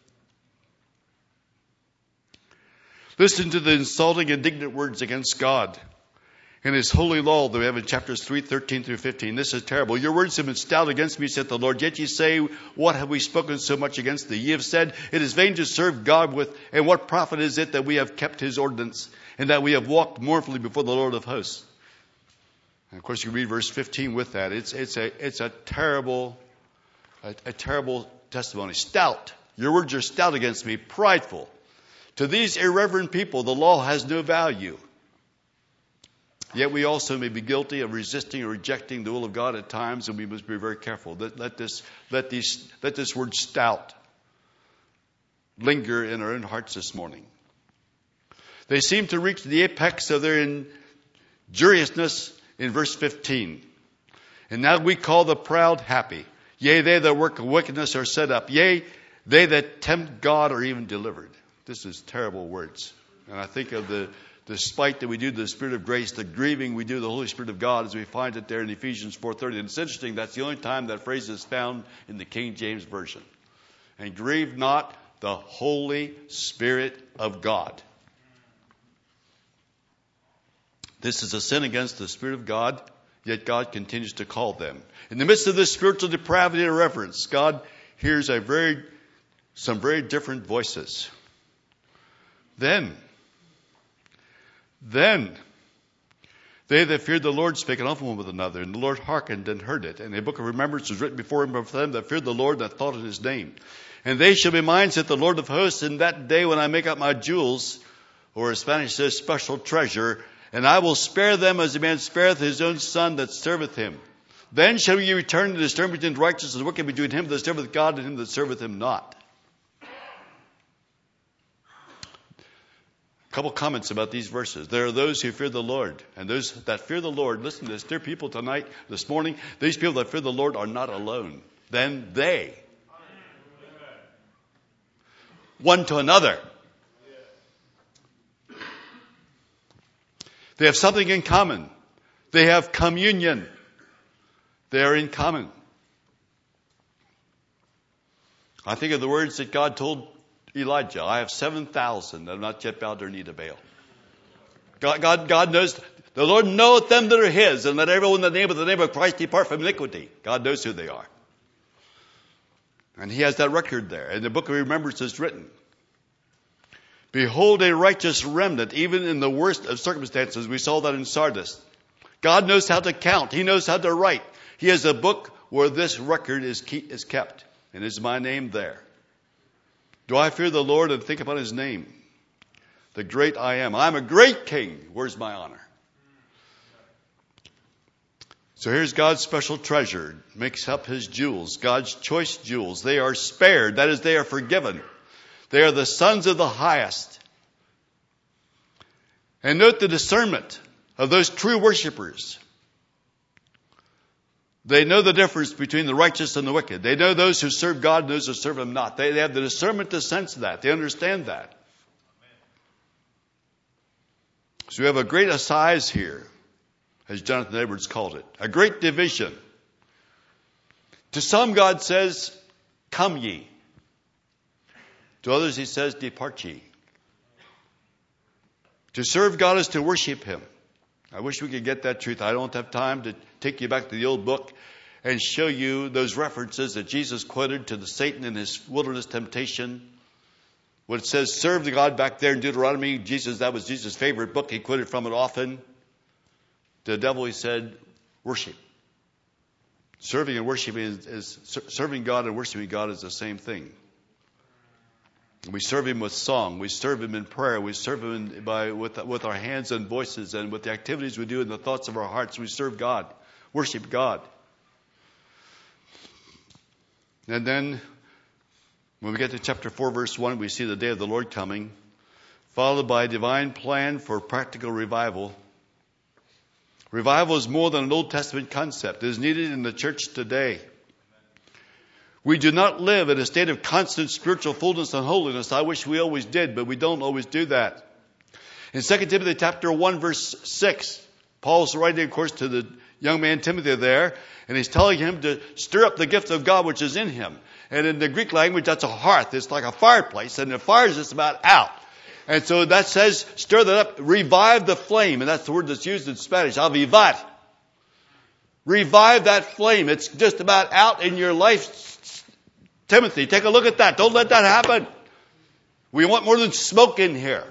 Listen to the insulting, indignant words against God and His holy law that we have in chapters 3:13 through 15. This is terrible. Your words have been stout against me, saith the Lord. Yet ye say, what have we spoken so much against thee? Ye have said, it is vain to serve God with, and what profit is it that we have kept His ordinance, and that we have walked mournfully before the Lord of hosts? And of course, you read verse 15 with that. It's a terrible testimony. Stout. Your words are stout against me. Prideful. To these irreverent people, the law has no value. Yet we also may be guilty of resisting or rejecting the will of God at times, and we must be very careful. Let this word stout linger in our own hearts this morning. They seem to reach the apex of their injuriousness in verse 15. And now we call the proud happy. Yea, they that work wickedness are set up. Yea, they that tempt God are even delivered. This is terrible words. And I think of the spite that we do to the Spirit of grace, the grieving we do to the Holy Spirit of God, as we find it there in Ephesians 4:30. And it's interesting, that's the only time that phrase is found in the King James Version. And grieve not the Holy Spirit of God. This is a sin against the Spirit of God, yet God continues to call them. In the midst of this spiritual depravity and irreverence, God hears some very different voices. Then they that feared the Lord spake often one with another, and the Lord hearkened and heard it. And a book of remembrance was written before him for them that feared the Lord, that thought on his name. And they shall be mine, saith the Lord of hosts, in that day when I make up my jewels, or as Spanish says, special treasure, and I will spare them as a man spareth his own son that serveth him. Then shall ye return to discern between righteous and wicked, between him that serveth God and him that serveth him not. A couple comments about these verses. There are those who fear the Lord, and those that fear the Lord, listen to this, dear people tonight, this morning, these people that fear the Lord are not alone. Then they, one to another, they have something in common. They have communion. They are in common. I think of the words that God told Elijah, I have 7,000 that have not yet bowed their knee to Baal. God knows, the Lord knoweth them that are his, and let everyone in the name of Christ depart from iniquity. God knows who they are. And he has that record there. And the book of remembrance is written. Behold a righteous remnant, even in the worst of circumstances. We saw that in Sardis. God knows how to count. He knows how to write. He has a book where this record is kept. And is my name there. Do I fear the Lord and think upon his name? The great I am. I'm a great king. Where's my honor? So here's God's special treasure. Makes up his jewels. God's choice jewels. They are spared. That is, they are forgiven. They are the sons of the highest. And note the discernment of those true worshipers. They know the difference between the righteous and the wicked. They know those who serve God and those who serve him not. They have the discernment to sense that. They understand that. So we have a great assize here, as Jonathan Edwards called it. A great division. To some God says, come ye. To others he says, depart ye. To serve God is to worship him. I wish we could get that truth. I don't have time to take you back to the old book and show you those references that Jesus quoted to the Satan in his wilderness temptation. When it says serve the God back there in Deuteronomy, that was Jesus' favorite book. He quoted from it often. To the devil he said, worship. Serving and worshiping serving God and worshiping God is the same thing. We serve him with song. We serve him in prayer. We serve him with our hands and voices and with the activities we do and the thoughts of our hearts. We serve God, worship God. And then when we get to chapter 4, verse 1, we see the day of the Lord coming, followed by a divine plan for practical revival. Revival is more than an Old Testament concept. It is needed in the church today. We do not live in a state of constant spiritual fullness and holiness. I wish we always did, but we don't always do that. In 2 Timothy chapter 1, verse 6, Paul's writing, of course, to the young man Timothy there, and he's telling him to stir up the gift of God which is in him. And in the Greek language, that's a hearth. It's like a fireplace, and the fire is just about out. And so that says, stir that up, revive the flame, and that's the word that's used in Spanish, avivar. Revive that flame. It's just about out in your life. Timothy, take a look at that. Don't let that happen. We want more than smoke in here.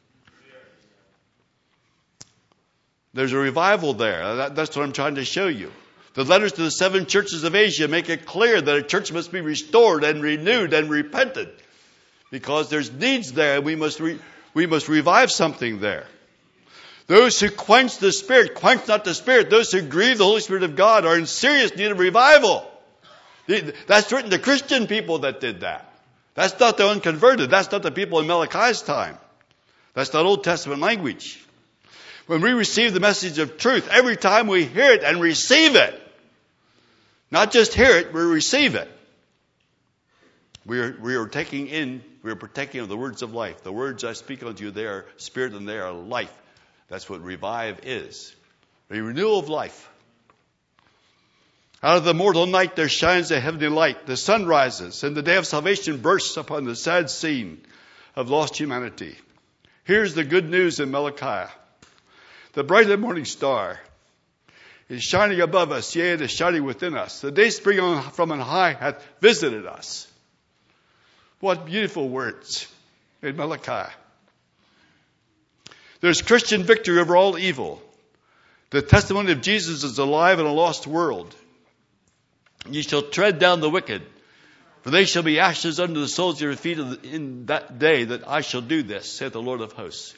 There's a revival there. That's what I'm trying to show you. The letters to the 7 churches of Asia make it clear that a church must be restored and renewed and repented. Because there's needs there. We must revive something there. Those who quench the Spirit, quench not the Spirit. Those who grieve the Holy Spirit of God are in serious need of revival. That's written to Christian people that did that. That's not the unconverted. That's not the people in Malachi's time. That's not Old Testament language. When we receive the message of truth, every time we hear it and receive it, not just hear it, we receive it. We are partaking of the words of life. The words I speak unto you, they are spirit and they are life. That's what revive is. A renewal of life. Out of the mortal night there shines a heavenly light. The sun rises, and the day of salvation bursts upon the sad scene of lost humanity. Here's the good news in Malachi. The bright and morning star is shining above us, yea, it is shining within us. The day spring from on high hath visited us. What beautiful words in Malachi. There's Christian victory over all evil. The testimony of Jesus is alive in a lost world. Ye shall tread down the wicked, for they shall be ashes under the soles of your feet in that day that I shall do this, saith the Lord of hosts.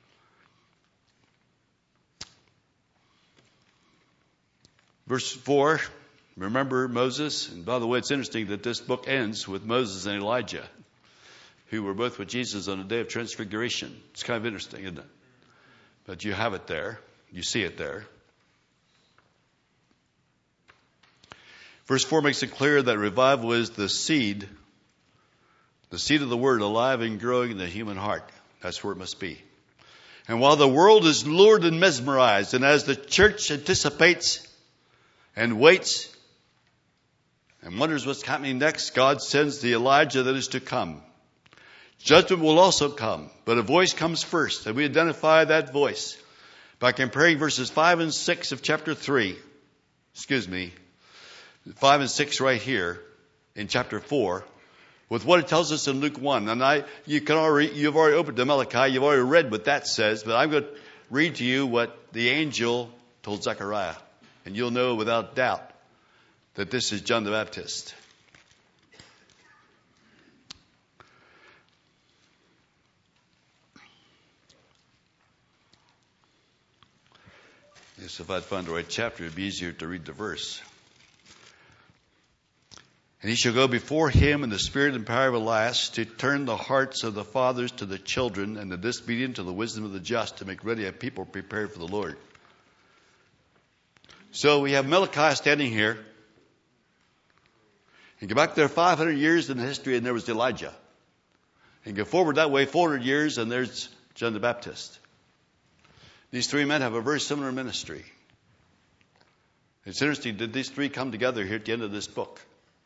Verse 4, remember Moses. And by the way, it's interesting that this book ends with Moses and Elijah, who were both with Jesus on the day of transfiguration. It's kind of interesting, isn't it? But you have it there. You see it there. Verse 4 makes it clear that revival is the seed of the word alive and growing in the human heart. That's where it must be. And while the world is lured and mesmerized, and as the church anticipates and waits and wonders what's happening next, God sends the Elijah that is to come. Judgment will also come, but a voice comes first, and we identify that voice by comparing verses 5 and 6 of chapter 3. 5 and 6 right here in chapter 4 with what it tells us in Luke 1. And you've already opened to Malachi, you've already read what that says, but I'm going to read to you what the angel told Zechariah. And you'll know without doubt that this is John the Baptist. Yes, if I'd find the right chapter, it'd be easier to read the verse. And he shall go before him in the spirit and power of Elias to turn the hearts of the fathers to the children and the disobedient to the wisdom of the just, to make ready a people prepared for the Lord. So we have Malachi standing here. And go back there 500 years in the history and there was Elijah. And go forward that way 400 years and there's John the Baptist. These three men have a very similar ministry. It's interesting that these three come together here at the end of this book.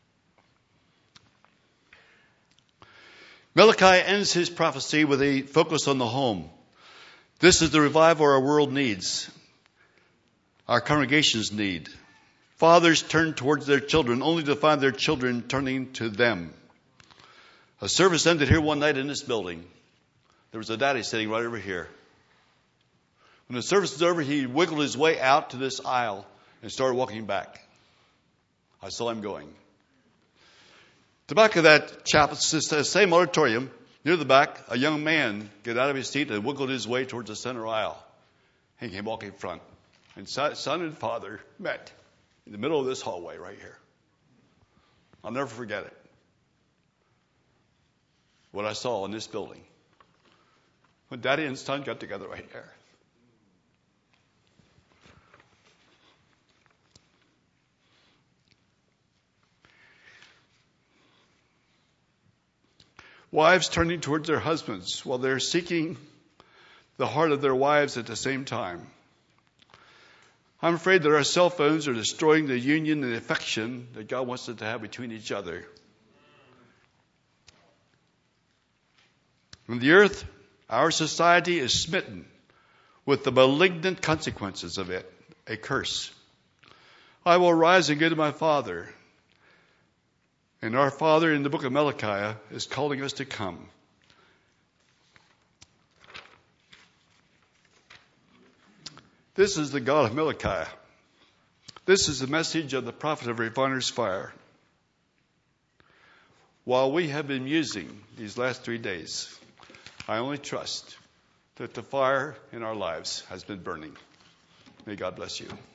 Malachi ends his prophecy with a focus on the home. This is the revival our world needs. Our congregations need. Fathers turn towards their children only to find their children turning to them. A service ended here one night in this building. There was a daddy sitting right over here. When the service was over, he wiggled his way out to this aisle and started walking back. I saw him going. The back of that chapel, it's the same auditorium. Near the back, a young man got out of his seat and wiggled his way towards the center aisle. He came walking in front. And son and father met in the middle of this hallway right here. I'll never forget it. What I saw in this building. When daddy and son got together right there. Wives turning towards their husbands while they're seeking the heart of their wives at the same time. I'm afraid that our cell phones are destroying the union and affection that God wants us to have between each other. On the earth, our society is smitten with the malignant consequences of it, a curse. I will rise and go to my Father. And our Father in the book of Malachi is calling us to come. This is the God of Malachi. This is the message of the prophet of Refiner's Fire. While we have been musing these last 3 days, I only trust that the fire in our lives has been burning. May God bless you.